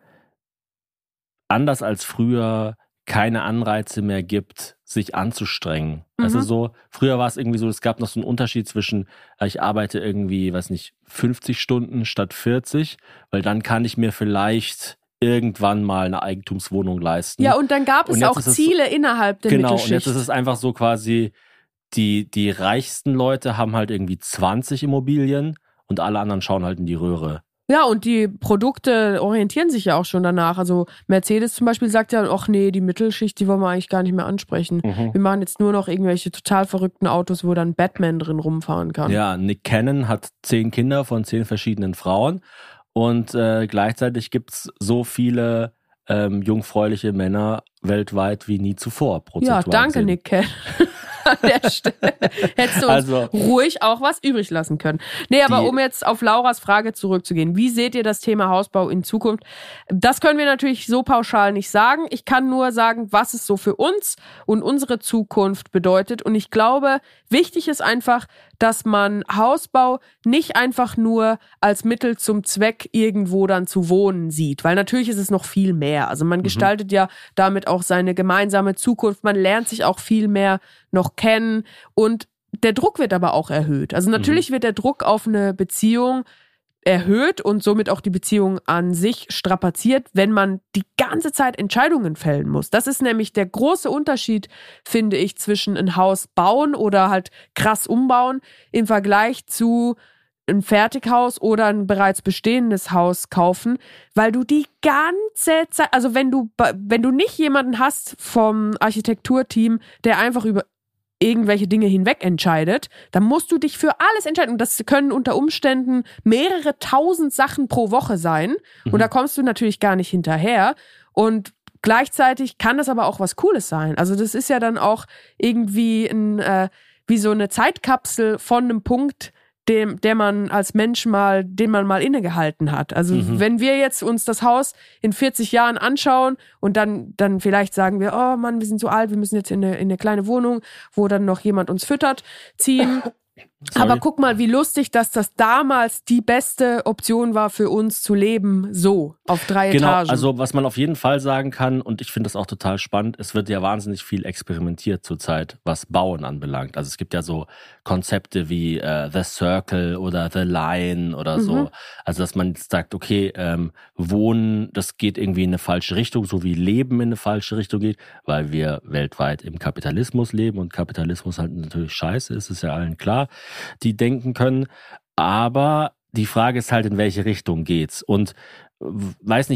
anders als früher keine Anreize mehr gibt, sich anzustrengen. Mhm. Also so, früher war es irgendwie so, es gab noch so einen Unterschied zwischen, äh, ich arbeite irgendwie, weiß nicht, fünfzig Stunden statt vierzig, weil dann kann ich mir vielleicht irgendwann mal eine Eigentumswohnung leisten. Ja, und dann gab es Und jetzt auch ist es- Ziele innerhalb der Genau, und Mittelschicht. jetzt ist es einfach so quasi, die, die reichsten Leute haben halt irgendwie zwanzig Immobilien und alle anderen schauen halt in die Röhre. Ja, und die Produkte orientieren sich ja auch schon danach. Also Mercedes zum Beispiel sagt ja, ach nee, die Mittelschicht, die wollen wir eigentlich gar nicht mehr ansprechen. Mhm. Wir machen jetzt nur noch irgendwelche total verrückten Autos, wo dann Batman drin rumfahren kann. Ja, Nick Cannon hat zehn Kinder von zehn verschiedenen Frauen und äh, gleichzeitig gibt's so viele ähm, jungfräuliche Männer weltweit wie nie zuvor. Ja, prozentual danke, gesehen. Nick Cannon. An der Stelle hättest du uns Also- ruhig auch was übrig lassen können. Nee, aber Die- um jetzt auf Lauras Frage zurückzugehen, wie seht ihr das Thema Hausbau in Zukunft? Das können wir natürlich so pauschal nicht sagen. Ich kann nur sagen, was es so für uns und unsere Zukunft bedeutet. Und ich glaube, wichtig ist einfach, dass man Hausbau nicht einfach nur als Mittel zum Zweck irgendwo dann zu wohnen sieht. Weil natürlich ist es noch viel mehr. Also man gestaltet ja damit auch seine gemeinsame Zukunft. Man lernt sich auch viel mehr noch kennen und der Druck wird aber auch erhöht. Also natürlich wird der Druck auf eine Beziehung erhöht und somit auch die Beziehung an sich strapaziert, wenn man die ganze Zeit Entscheidungen fällen muss. Das ist nämlich der große Unterschied, finde ich, zwischen ein Haus bauen oder halt krass umbauen im Vergleich zu ein Fertighaus oder ein bereits bestehendes Haus kaufen, weil du die ganze Zeit, also wenn du wenn du nicht jemanden hast vom Architekturteam, der einfach über irgendwelche Dinge hinweg entscheidet, dann musst du dich für alles entscheiden. Und das können unter Umständen mehrere tausend Sachen pro Woche sein. Mhm. Und da kommst du natürlich gar nicht hinterher. Und gleichzeitig kann das aber auch was Cooles sein. Also das ist ja dann auch irgendwie ein, äh, wie so eine Zeitkapsel von einem Punkt, dem, der man als Mensch mal, den man mal innegehalten hat. Also Mhm. wenn wir jetzt uns das Haus in vierzig Jahren anschauen und dann, dann vielleicht sagen wir, oh Mann, wir sind so alt, wir müssen jetzt in eine, in eine kleine Wohnung, wo dann noch jemand uns füttert, ziehen. Sorry. Aber guck mal, wie lustig, dass das damals die beste Option war für uns zu leben, so, auf drei Genau, Etagen. also was man auf jeden Fall sagen kann, und ich finde das auch total spannend, es wird ja wahnsinnig viel experimentiert zurzeit, was Bauen anbelangt. Also es gibt ja so Konzepte wie äh, The Circle oder The Line oder so. Mhm. Also dass man jetzt sagt, okay, ähm, Wohnen, das geht irgendwie in eine falsche Richtung, so wie Leben in eine falsche Richtung geht, weil wir weltweit im Kapitalismus leben und Kapitalismus halt natürlich scheiße ist, ist ja allen klar, die denken können. Aber die Frage ist halt, in welche Richtung geht's? Und w- weiß nicht,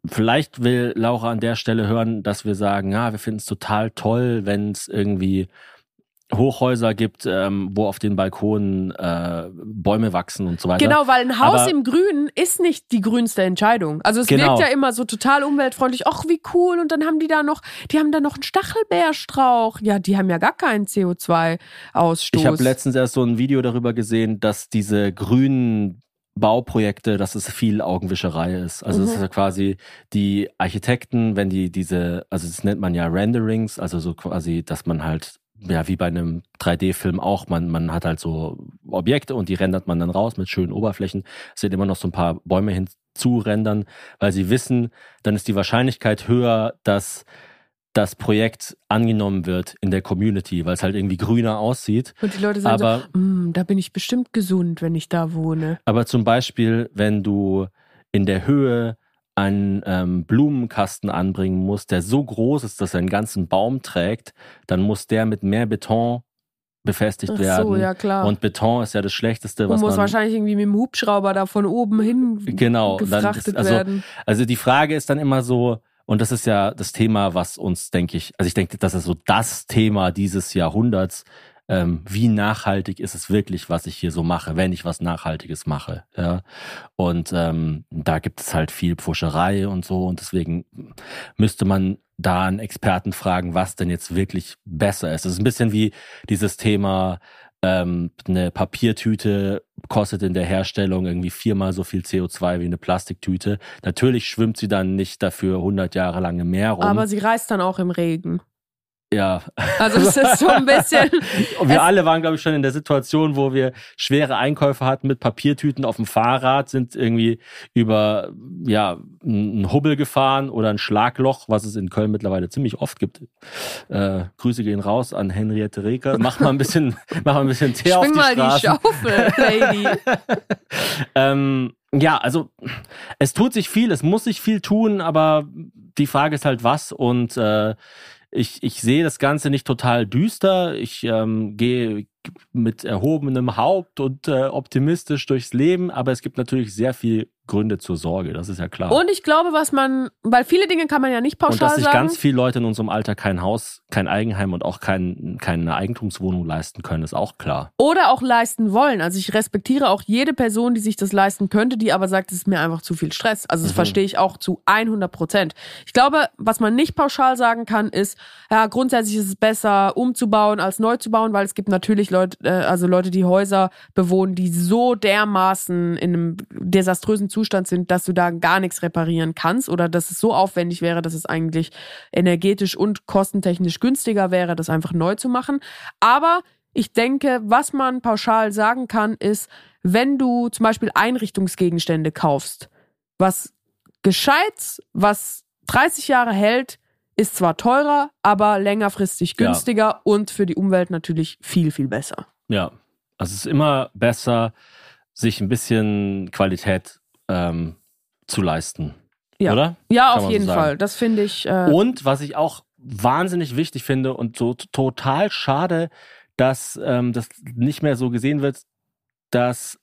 vielleicht will Laura an der Stelle hören, dass wir sagen, ja, wir finden es total toll, wenn es irgendwie Hochhäuser gibt, ähm, wo auf den Balkonen äh, Bäume wachsen und so weiter. Genau, weil ein Haus Aber, im Grünen ist nicht die grünste Entscheidung. Also es genau. wirkt ja immer so total umweltfreundlich. Ach, wie cool. Und dann haben die da noch, die haben da noch einen Stachelbeerstrauch. Ja, die haben ja gar keinen C O zwei Ausstoß. Ich habe letztens erst so ein Video darüber gesehen, dass diese grünen Bauprojekte, dass es viel Augenwischerei ist. Also es Mhm. ist ja quasi die Architekten, wenn die diese, also das nennt man ja Renderings, also so quasi, dass man halt, ja, wie bei einem drei D-Film auch, man, man hat halt so Objekte und die rendert man dann raus mit schönen Oberflächen. Es sind immer noch so ein paar Bäume hinzurendern, weil sie wissen, dann ist die Wahrscheinlichkeit höher, dass das Projekt angenommen wird in der Community, weil es halt irgendwie grüner aussieht. Und die Leute sagen Aber- so, "Mm, da bin ich bestimmt gesund, wenn ich da wohne. Aber zum Beispiel, wenn du in der Höhe einen ähm, Blumenkasten anbringen musst, der so groß ist, dass er einen ganzen Baum trägt, dann muss der mit mehr Beton befestigt Ach so, werden. ja klar. Und Beton ist ja das Schlechteste, Und was muss man... wahrscheinlich irgendwie mit dem Hubschrauber da von oben hin Genau, dann gefrachtet ist- also- werden. Also die Frage ist dann immer so, und das ist ja das Thema, was uns, denke ich, also ich denke, das ist so das Thema dieses Jahrhunderts, ähm, wie nachhaltig ist es wirklich, was ich hier so mache, wenn ich was Nachhaltiges mache. Ja? Und ähm, da gibt es halt viel Pfuscherei und so, und deswegen müsste man da einen Experten fragen, was denn jetzt wirklich besser ist. Das ist ein bisschen wie dieses Thema, ähm, eine Papiertüte kostet in der Herstellung irgendwie viermal so viel C O zwei wie eine Plastiktüte. Natürlich schwimmt sie dann nicht dafür hundert Jahre lang im Meer rum. Aber sie reißt dann auch im Regen. ja, Also es ist so ein bisschen... und wir Es- alle waren, glaube ich, schon in der Situation, wo wir schwere Einkäufe hatten mit Papiertüten auf dem Fahrrad, sind irgendwie über ja ein Hubbel gefahren oder ein Schlagloch, was es in Köln mittlerweile ziemlich oft gibt. Äh, Grüße gehen raus an Henriette Reker. Mach mal ein bisschen, mach mal ein bisschen Teer auf Schwing die mal die Straßen. Schaufel, Lady. ähm, ja, also es tut sich viel, es muss sich viel tun, aber die Frage ist halt was, und äh, ich, ich sehe das Ganze nicht total düster. Ich ähm, gehe mit erhobenem Haupt und äh, optimistisch durchs Leben, aber es gibt natürlich sehr viel Gründe zur Sorge, das ist ja klar. Und ich glaube, was man, weil viele Dinge kann man ja nicht Und pauschal dass sich sagen. ganz viele Leute in unserem Alter kein Haus, kein Eigenheim und auch kein, keine Eigentumswohnung leisten können, ist auch klar. Oder auch leisten wollen. Also ich respektiere auch jede Person, die sich das leisten könnte, die aber sagt, es ist mir einfach zu viel Stress. Also das Mhm. verstehe ich auch zu hundert Prozent. Ich glaube, was man nicht pauschal sagen kann, ist, ja, grundsätzlich ist es besser, umzubauen als neu zu bauen, weil es gibt natürlich Leute, äh, also Leute, die Häuser bewohnen, die so dermaßen in einem desaströsen Zustand sind, dass du da gar nichts reparieren kannst oder dass es so aufwendig wäre, dass es eigentlich energetisch und kostentechnisch günstiger wäre, das einfach neu zu machen. Aber ich denke, was man pauschal sagen kann, ist, wenn du zum Beispiel Einrichtungsgegenstände kaufst, was gescheit, was dreißig Jahre hält, ist zwar teurer, aber längerfristig Ja. günstiger und für die Umwelt natürlich viel, viel besser. Ja, also es ist immer besser, sich ein bisschen Qualität ähm, zu leisten. Ja. Oder? Ja, Kann auf man jeden so sagen. Fall. Das finde ich. Äh, Und was ich auch wahnsinnig wichtig finde und so t- total schade, dass ähm, das nicht mehr so gesehen wird, dass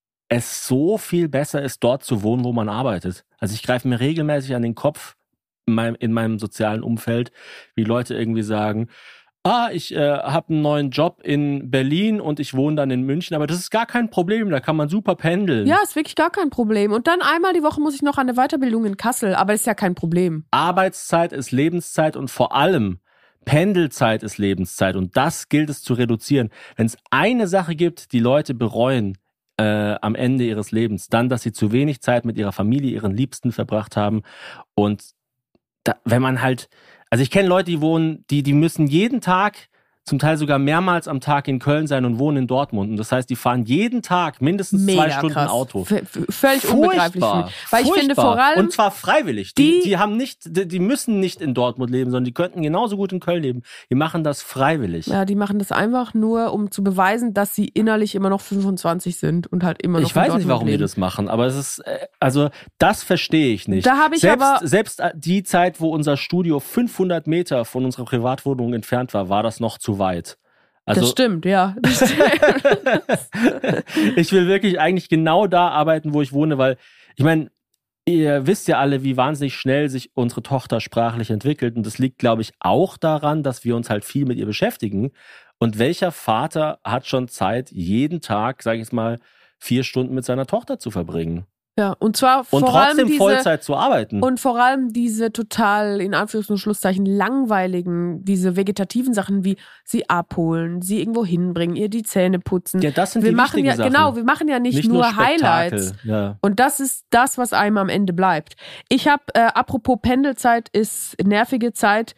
es so viel besser ist, dort zu wohnen, wo man arbeitet. Also ich greife mir regelmäßig an den Kopf in meinem, in meinem sozialen Umfeld, wie Leute irgendwie sagen, ah, ich äh, habe einen neuen Job in Berlin und ich wohne dann in München, aber das ist gar kein Problem, da kann man super pendeln. ja, ist wirklich gar kein Problem. Und dann einmal die Woche muss ich noch an eine Weiterbildung in Kassel, aber ist ja kein Problem. Arbeitszeit ist Lebenszeit und vor allem Pendelzeit ist Lebenszeit, und das gilt es zu reduzieren. Wenn es eine Sache gibt, die Leute bereuen äh, am Ende ihres Lebens, dann, dass sie zu wenig Zeit mit ihrer Familie, ihren Liebsten verbracht haben. Und da, wenn man halt, also ich kenne Leute, die wohnen, die, die müssen jeden Tag, zum Teil sogar mehrmals am Tag in Köln sein und wohnen in Dortmund. Und das heißt, die fahren jeden Tag mindestens Mega zwei Stunden krass. Auto. V v- völlig unbegreiflich für mich. Weil ich finde Furchtbar. vor allem, Und zwar freiwillig. Die, die- die haben nicht, die, die müssen nicht in Dortmund leben, sondern die könnten genauso gut in Köln leben. Die machen das freiwillig. ja, die machen das einfach nur, um zu beweisen, dass sie innerlich immer noch fünfundzwanzig sind und halt immer noch Ich in weiß nicht, Dortmund warum die leben. das machen, aber es ist, äh, also das verstehe ich nicht. Da habe ich selbst, aber- Selbst äh, die Zeit, wo unser Studio fünfhundert Meter von unserer Privatwohnung entfernt war, war das noch zu weit. Also Das stimmt, ja. Das stimmt. ich will wirklich eigentlich genau da arbeiten, wo ich wohne, weil ich meine, Ihr wisst ja alle, wie wahnsinnig schnell sich unsere Tochter sprachlich entwickelt. Und das liegt, glaube ich, auch daran, dass wir uns halt viel mit ihr beschäftigen. Und welcher Vater hat schon Zeit, jeden Tag, sage ich jetzt mal, vier Stunden mit seiner Tochter zu verbringen? Ja, und zwar Und vor allem trotzdem diese, Vollzeit zu arbeiten. Und vor allem diese total, in Anführungs- und Schlusszeichen, langweiligen, diese vegetativen Sachen wie sie abholen, sie irgendwo hinbringen, ihr die Zähne putzen. Ja, das sind wir die machen wichtigen ja, Sachen. Genau, wir machen ja nicht, Nicht nur, nur Spektakel, Highlights. ja. Und das ist das, was einem am Ende bleibt. Ich habe, äh, apropos Pendelzeit ist nervige Zeit,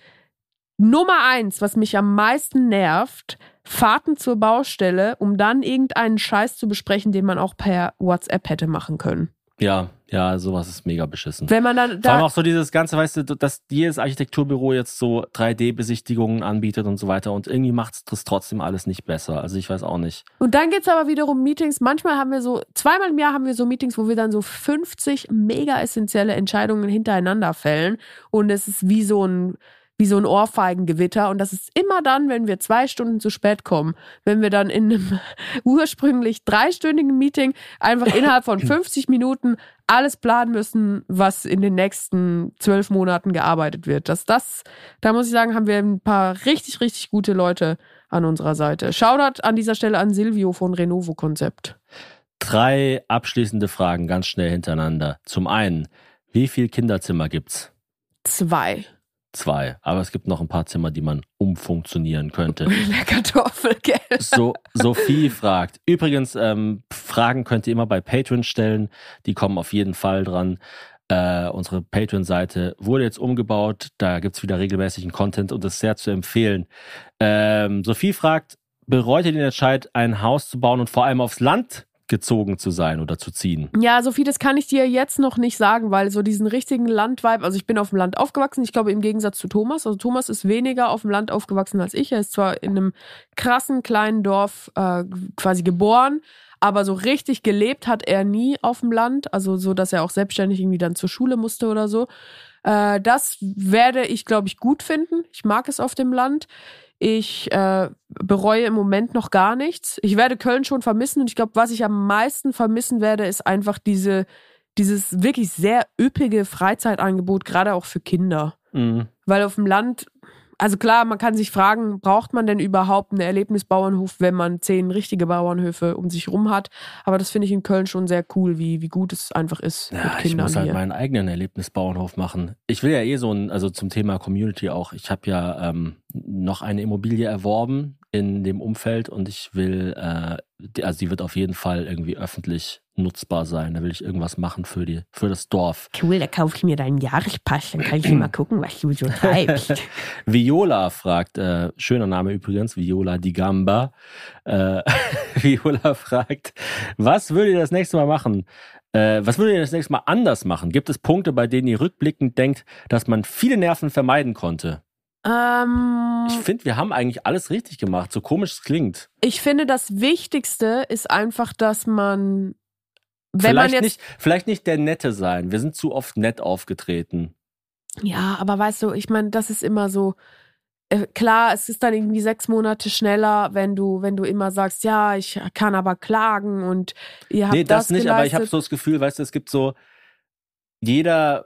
Nummer eins, was mich am meisten nervt, Fahrten zur Baustelle, um dann irgendeinen Scheiß zu besprechen, den man auch per WhatsApp hätte machen können. Ja, ja, sowas ist mega beschissen. Wenn man dann Vor allem da, auch so dieses ganze, weißt du, dass jedes Architekturbüro jetzt so drei D-Besichtigungen anbietet und so weiter und irgendwie macht es das trotzdem alles nicht besser. Also ich weiß auch nicht. und dann geht's aber wiederum Meetings. Manchmal haben wir so, zweimal im Jahr haben wir so Meetings, wo wir dann so fünfzig mega essentielle Entscheidungen hintereinander fällen und es ist wie so ein wie so ein Ohrfeigengewitter und das ist immer dann, wenn wir zwei Stunden zu spät kommen, wenn wir dann in einem ursprünglich dreistündigen Meeting einfach innerhalb von fünfzig Minuten alles planen müssen, was in den nächsten zwölf Monaten gearbeitet wird. Das, das, da muss ich sagen, haben wir ein paar richtig, richtig gute Leute an unserer Seite. Shoutout an dieser Stelle an Silvio von Renovo Konzept. Drei abschließende Fragen ganz schnell hintereinander. Zum einen, wie viele Kinderzimmer gibt's? Zwei. Zwei. Aber es gibt noch ein paar Zimmer, die man umfunktionieren könnte. Der Kartoffelkeller. So, Sophie fragt. Übrigens, ähm, Fragen könnt ihr immer bei Patreon stellen. Die kommen auf jeden Fall dran. Äh, unsere Patreon-Seite wurde jetzt umgebaut. Da gibt's wieder regelmäßigen Content und das ist sehr zu empfehlen. Ähm, Sophie fragt, bereut ihr den Entscheid, ein Haus zu bauen und vor allem aufs Land gezogen zu sein oder zu ziehen? Ja, Sophie, das kann ich dir jetzt noch nicht sagen, weil so diesen richtigen Landvibe, also ich bin auf dem Land aufgewachsen, ich glaube im Gegensatz zu Thomas, also Thomas ist weniger auf dem Land aufgewachsen als ich, er ist zwar in einem krassen kleinen Dorf äh, quasi geboren, aber so richtig gelebt hat er nie auf dem Land, also so, dass er auch selbstständig irgendwie dann zur Schule musste oder so. Äh, das werde ich, glaube ich, gut finden. Ich mag es auf dem Land. Ich äh, bereue im Moment noch gar nichts. Ich werde Köln schon vermissen und ich glaube, was ich am meisten vermissen werde, ist einfach diese, dieses wirklich sehr üppige Freizeitangebot, gerade auch für Kinder. Mhm. Weil auf dem Land, also klar, man kann sich fragen, braucht man denn überhaupt einen Erlebnisbauernhof, wenn man zehn richtige Bauernhöfe um sich rum hat? Aber das finde ich in Köln schon sehr cool, wie, wie gut es einfach ist Ja, mit ich Kindern muss halt hier. meinen eigenen Erlebnisbauernhof machen. Ich will ja eh so ein, also zum Thema Community auch, ich habe ja ähm, noch eine Immobilie erworben in dem Umfeld und ich will, äh, die, also die wird auf jeden Fall irgendwie öffentlich nutzbar sein. Da will ich irgendwas machen für die, für das Dorf. Cool, da kaufe ich mir deinen Jahrespass, dann kann ich mal gucken, was du so treibst. Viola fragt, äh, schöner Name übrigens, Viola di Gamba. Äh, Viola fragt, was würdet ihr das nächste Mal machen? Äh, was würdet ihr das nächste Mal anders machen? Gibt es Punkte, bei denen ihr rückblickend denkt, dass man viele Nerven vermeiden konnte? ähm, Ich finde, wir haben eigentlich alles richtig gemacht, so komisch es klingt. Ich finde, das Wichtigste ist einfach, dass man, wenn Vielleicht, man jetzt, nicht, vielleicht nicht der Nette sein. Wir sind zu oft nett aufgetreten. ja, aber weißt du, ich meine, das ist immer so, äh, klar, es ist dann irgendwie sechs Monate schneller, wenn du, wenn du immer sagst, ja, ich kann aber klagen und ihr habt Nee, das, das nicht, geleistet. aber ich habe so das Gefühl, weißt du, es gibt so, jeder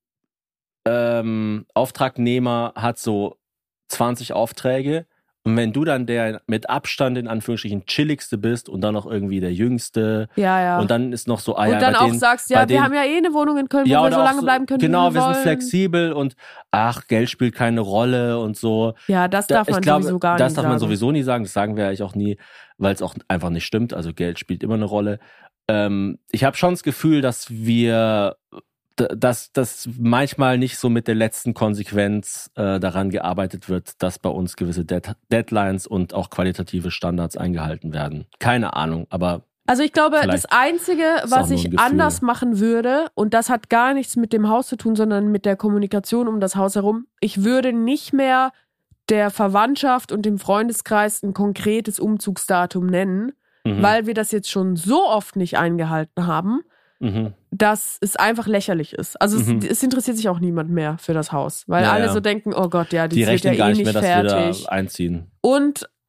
ähm, Auftragnehmer hat so zwanzig Aufträge und wenn du dann der mit Abstand in Anführungsstrichen chilligste bist und dann noch irgendwie der Jüngste ja, ja. und dann ist noch so, ah ja, und dann bei auch denen, sagst, bei ja, wir denen, haben ja eh eine Wohnung in Köln, wo ja, wir oder so auch lange bleiben können, genau, wie wir wir sind wollen. flexibel und ach, Geld spielt keine Rolle und so. Ja, das darf ich man glaube, sowieso gar das nicht darf sagen. man sowieso nie sagen, das sagen wir eigentlich auch nie, weil es auch einfach nicht stimmt, also Geld spielt immer eine Rolle. Ähm, ich habe schon das Gefühl, dass wir dass das manchmal nicht so mit der letzten Konsequenz äh, daran gearbeitet wird, dass bei uns gewisse Dead- Deadlines und auch qualitative Standards eingehalten werden. Keine Ahnung, aber Also ich glaube, Vielleicht das Einzige, ist auch was nur ich ein Gefühl. anders machen würde, und das hat gar nichts mit dem Haus zu tun, sondern mit der Kommunikation um das Haus herum, ich würde nicht mehr der Verwandtschaft und dem Freundeskreis ein konkretes Umzugsdatum nennen, mhm. weil wir das jetzt schon so oft nicht eingehalten haben, Mhm. dass es einfach lächerlich ist. Also Mhm. es, es interessiert sich auch niemand mehr für das Haus, weil Ja, alle ja. so denken, oh Gott, ja, die die wird ja rechnen gar eh nicht nicht mehr, dass fertig. wir da einziehen. Und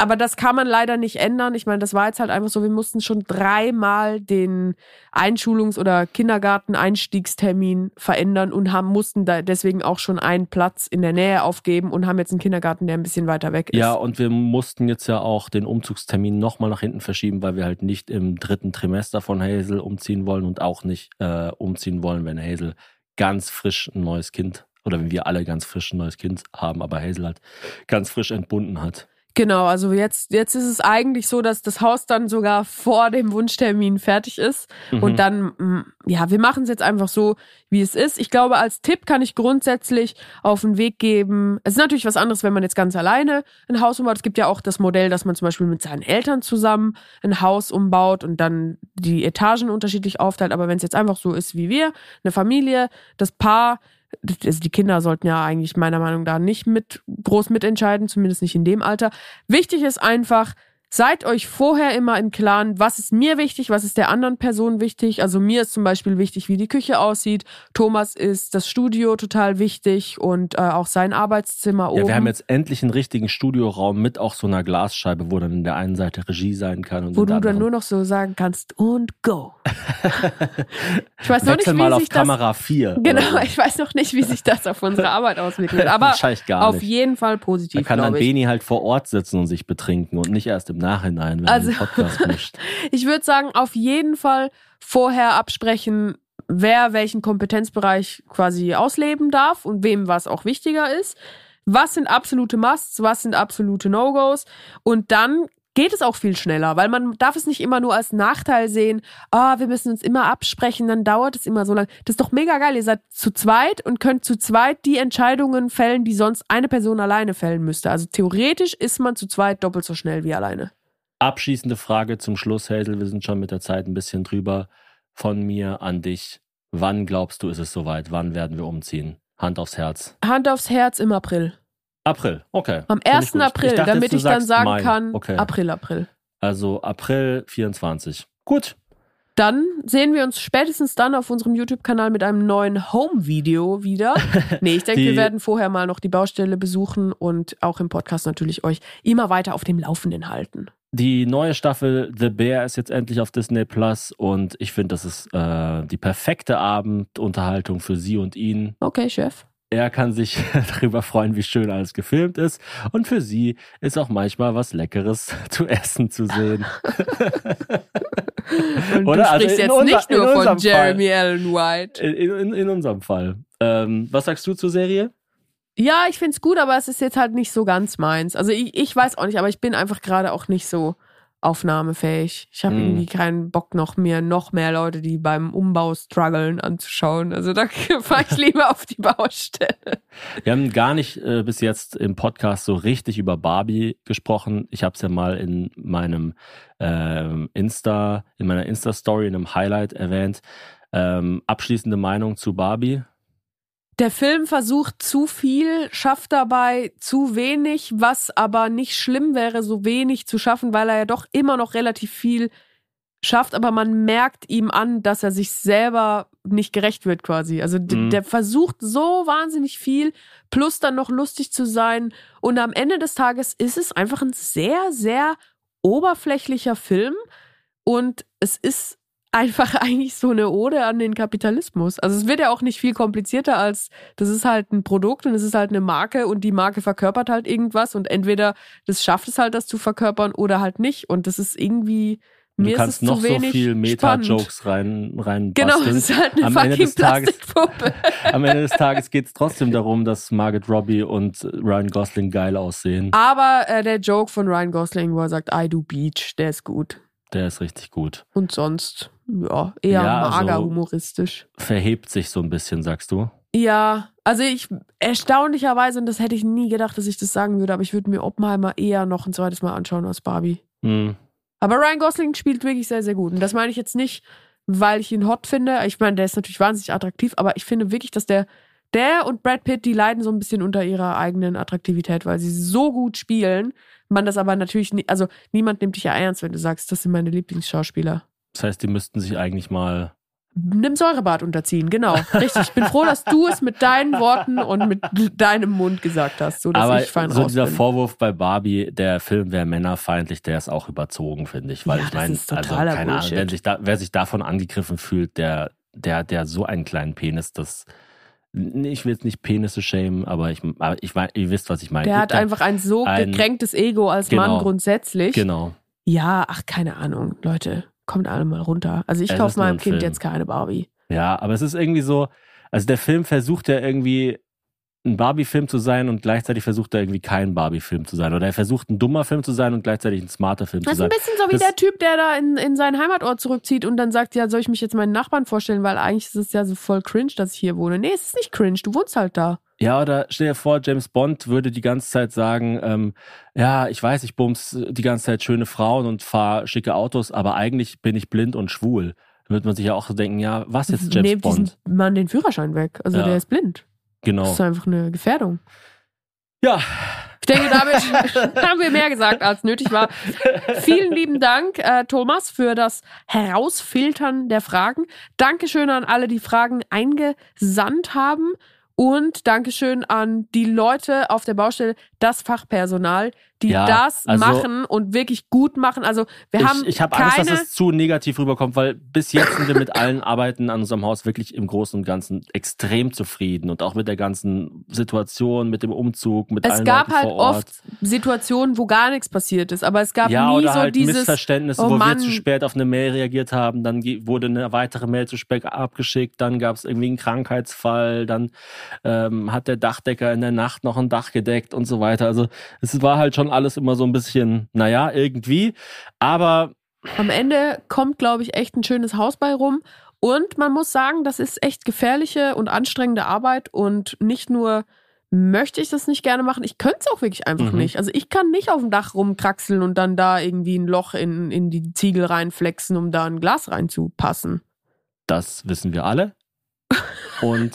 aber das kann man leider nicht ändern. Ich meine, das war jetzt halt einfach so, wir mussten schon dreimal den Einschulungs- oder Kindergarten-Einstiegstermin verändern und haben mussten da deswegen auch schon einen Platz in der Nähe aufgeben und haben jetzt einen Kindergarten, der ein bisschen weiter weg ist. Ja, und wir mussten jetzt ja auch den Umzugstermin nochmal nach hinten verschieben, weil wir halt nicht im dritten Trimester von Hazel umziehen wollen und auch nicht äh, umziehen wollen, wenn Hazel ganz frisch ein neues Kind, oder wenn wir alle ganz frisch ein neues Kind haben, aber Hazel halt ganz frisch entbunden hat. Genau, also jetzt, jetzt ist es eigentlich so, dass das Haus dann sogar vor dem Wunschtermin fertig ist. Mhm. Und dann, ja, wir machen es jetzt einfach so, wie es ist. Ich glaube, als Tipp kann ich grundsätzlich auf den Weg geben, es ist natürlich was anderes, wenn man jetzt ganz alleine ein Haus umbaut. Es gibt ja auch das Modell, dass man zum Beispiel mit seinen Eltern zusammen ein Haus umbaut und dann die Etagen unterschiedlich aufteilt. Aber wenn es jetzt einfach so ist wie wir, eine Familie, das Paar, also die Kinder sollten ja eigentlich meiner Meinung nach nicht mit groß mitentscheiden, zumindest nicht in dem Alter. Wichtig ist einfach, seid euch vorher immer im Klaren, was ist mir wichtig, was ist der anderen Person wichtig. Also mir ist zum Beispiel wichtig, wie die Küche aussieht. Thomas ist das Studio total wichtig und äh, auch sein Arbeitszimmer oben. Ja, wir haben jetzt endlich einen richtigen Studioraum mit auch so einer Glasscheibe, wo dann in der einen Seite Regie sein kann. Und wo du dann nur noch so sagen kannst und go. Ich weiß noch nicht, wie mal sich auf das, Kamera vier. Genau, so. Ich weiß noch nicht, wie sich das auf unsere Arbeit auswirkt. Aber wahrscheinlich gar auf nicht. jeden Fall positiv, Da kann dann glaube ich. Beni halt vor Ort sitzen und sich betrinken und nicht erst im Nachhinein, wenn Also, man den Podcast mischt. Ich würde sagen, auf jeden Fall vorher absprechen, wer welchen Kompetenzbereich quasi ausleben darf und wem was auch wichtiger ist. Was sind absolute Musts, was sind absolute No-Gos? Und dann geht es auch viel schneller, weil man darf es nicht immer nur als Nachteil sehen, ah, oh, wir müssen uns immer absprechen, dann dauert es immer so lange. Das ist doch mega geil, ihr seid zu zweit und könnt zu zweit die Entscheidungen fällen, die sonst eine Person alleine fällen müsste. Also theoretisch ist man zu zweit doppelt so schnell wie alleine. Abschließende Frage zum Schluss, Hazel, wir sind schon mit der Zeit ein bisschen drüber. Von mir an dich, wann glaubst du, ist es soweit? Wann werden wir umziehen? Hand aufs Herz. Hand aufs Herz im April. April, okay. Am ersten April, ich dachte, damit jetzt, ich dann sagst sagen Mai. kann, Okay. April, April. Also April vierundzwanzig. Gut. Dann sehen wir uns spätestens dann auf unserem YouTube-Kanal mit einem neuen Home-Video wieder. Nee, ich denke, Die- wir werden vorher mal noch die Baustelle besuchen und auch im Podcast natürlich euch immer weiter auf dem Laufenden halten. Die neue Staffel The Bear ist jetzt endlich auf Disney Plus und ich finde, das ist äh, die perfekte Abendunterhaltung für sie und ihn. Okay, Chef. Er kann sich darüber freuen, wie schön alles gefilmt ist. Und für sie ist auch manchmal was Leckeres zu essen zu sehen. Und Oder? du Also sprichst in jetzt unser- nicht in nur von unserem Jeremy Allen White. In, in, in unserem Fall. Ähm, was sagst du zur Serie? Ja, ich find's gut, aber es ist jetzt halt nicht so ganz meins. Also ich, ich weiß auch nicht, aber ich bin einfach gerade auch nicht so aufnahmefähig. Ich habe Mm. irgendwie keinen Bock noch mir noch mehr Leute, die beim Umbau strugglen, anzuschauen. Also da fahre ich lieber auf die Baustelle. Wir haben gar nicht äh, bis jetzt im Podcast so richtig über Barbie gesprochen. Ich habe es ja mal in meinem ähm, Insta, in meiner Insta-Story, in einem Highlight erwähnt. Ähm, abschließende Meinung zu Barbie? Der Film versucht zu viel, schafft dabei zu wenig, was aber nicht schlimm wäre, so wenig zu schaffen, weil er ja doch immer noch relativ viel schafft, aber man merkt ihm an, dass er sich selber nicht gerecht wird quasi. Also d- Mhm. der versucht so wahnsinnig viel, plus dann noch lustig zu sein. Und am Ende des Tages ist es einfach ein sehr, sehr oberflächlicher Film und es ist einfach eigentlich so eine Ode an den Kapitalismus. Also es wird ja auch nicht viel komplizierter als, das ist halt ein Produkt und es ist halt eine Marke und die Marke verkörpert halt irgendwas und entweder das schafft es halt, das zu verkörpern oder halt nicht und das ist irgendwie, Du mir ist kannst es noch zu so wenig viel spannend. Meta-Jokes rein, rein Genau, basteln. es ist halt eine Am Ende fucking des Tages- Plastikpuppe. Am Ende des Tages geht es trotzdem darum, dass Margot Robbie und Ryan Gosling geil aussehen. Aber äh, der Joke von Ryan Gosling, wo er sagt, I do beach, der ist gut. Der ist richtig gut. Und sonst, ja, eher Ja, also- mager humoristisch. Verhebt sich so ein bisschen, sagst du? Ja, also ich, erstaunlicherweise, und das hätte ich nie gedacht, dass ich das sagen würde, aber ich würde mir Oppenheimer eher noch ein zweites Mal anschauen als Barbie. Hm. Aber Ryan Gosling spielt wirklich sehr, sehr gut. Und das meine ich jetzt nicht, weil ich ihn hot finde. Ich meine, der ist natürlich wahnsinnig attraktiv, aber ich finde wirklich, dass der, der und Brad Pitt, die leiden so ein bisschen unter ihrer eigenen Attraktivität, weil sie so gut spielen. Man das aber natürlich nicht, also niemand nimmt dich ja ernst, wenn du sagst, das sind meine Lieblingsschauspieler. Das heißt, die müssten sich eigentlich mal Nimm Säurebad unterziehen, genau. Richtig. Ich bin froh, dass du es mit deinen Worten und mit deinem Mund gesagt hast, so dass Aber ich fein so raus dieser bin. Vorwurf bei Barbie, der Film wäre männerfeindlich, der ist auch überzogen, finde ich. Weil Ja, ich das meine, ist also totaler keine Ahnung, Bullshit. wenn sich da, wer sich davon angegriffen fühlt, der, der, der so einen kleinen Penis, das. Ich will jetzt nicht Penisse schämen, aber ich, aber ich mein, ihr wisst, was ich meine. Der hat einfach ein so ein- gekränktes Ego als Genau. Mann grundsätzlich. Genau. Ja, ach, keine Ahnung. Leute, kommt alle mal runter. Also ich Es ist kaufe nur meinem ein Kind Film. jetzt keine Barbie. Ja, aber es ist irgendwie so, also der Film versucht ja irgendwie ein Barbie-Film zu sein und gleichzeitig versucht er irgendwie kein Barbie-Film zu sein. Oder er versucht ein dummer Film zu sein und gleichzeitig ein smarter Film Das zu ist ein sein. bisschen so wie Das- der Typ, der da in, in seinen Heimatort zurückzieht und dann sagt, ja, soll ich mich jetzt meinen Nachbarn vorstellen, weil eigentlich ist es ja so voll cringe, dass ich hier wohne. Nee, es ist nicht cringe, du wohnst halt da. Ja, oder stell dir vor, James Bond würde die ganze Zeit sagen, ähm, ja, ich weiß, ich bums die ganze Zeit schöne Frauen und fahre schicke Autos, aber eigentlich bin ich blind und schwul. Da wird man sich ja auch so denken, ja, was jetzt James Nehmt diesen Bond? Mann den Führerschein weg. Also Ja. der ist blind. Das Genau. ist einfach eine Gefährdung. Ja, Ich denke, damit haben wir mehr gesagt, als nötig war. Vielen lieben Dank, äh, Thomas, für das Herausfiltern der Fragen. Dankeschön an alle, die Fragen eingesandt haben. Und Dankeschön an die Leute auf der Baustelle, das Fachpersonal, die Ja, das also- machen und wirklich gut machen. Also wir haben ich, ich habe keine... Angst, dass es zu negativ rüberkommt, weil bis jetzt sind wir mit allen Arbeiten an unserem Haus wirklich im Großen und Ganzen extrem zufrieden und auch mit der ganzen Situation, mit dem Umzug, mit Es allen gab Leuten halt vor Ort. oft Situationen, wo gar nichts passiert ist, aber es gab Ja, nie oder so halt dieses Missverständnisse, oh wo Mann, wir zu spät auf eine Mail reagiert haben, dann ge- wurde eine weitere Mail zu spät abgeschickt, dann gab es irgendwie einen Krankheitsfall, dann ähm, hat der Dachdecker in der Nacht noch ein Dach gedeckt und so weiter. Also es war halt schon alles immer so ein bisschen, naja, irgendwie, aber Am Ende kommt, glaube ich, echt ein schönes Haus bei rum. Und man muss sagen, das ist echt gefährliche und anstrengende Arbeit. Und nicht nur möchte ich das nicht gerne machen, ich könnte es auch wirklich einfach Mhm. nicht. Also ich kann nicht auf dem Dach rumkraxeln und dann da irgendwie ein Loch in, in die Ziegel reinflexen, um da ein Glas reinzupassen. das wissen wir alle. Und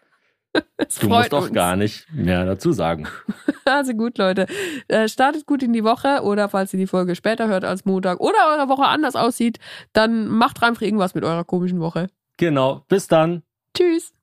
Es du freut musst auch uns. gar nicht mehr dazu sagen. Also gut, Leute. Äh, startet gut in die Woche oder falls ihr die Folge später hört als Montag oder eure Woche anders aussieht, dann macht einfach irgendwas mit eurer komischen Woche. Genau, bis dann. Tschüss.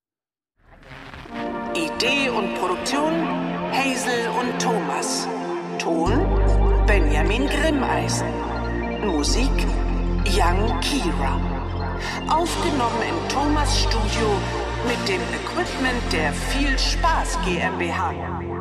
Idee und Produktion Hazel und Thomas. Ton Benjamin Grimmeisen. Musik Young Kira. Aufgenommen im Thomas Studio mit dem Equipment der Viel Spaß GmbH.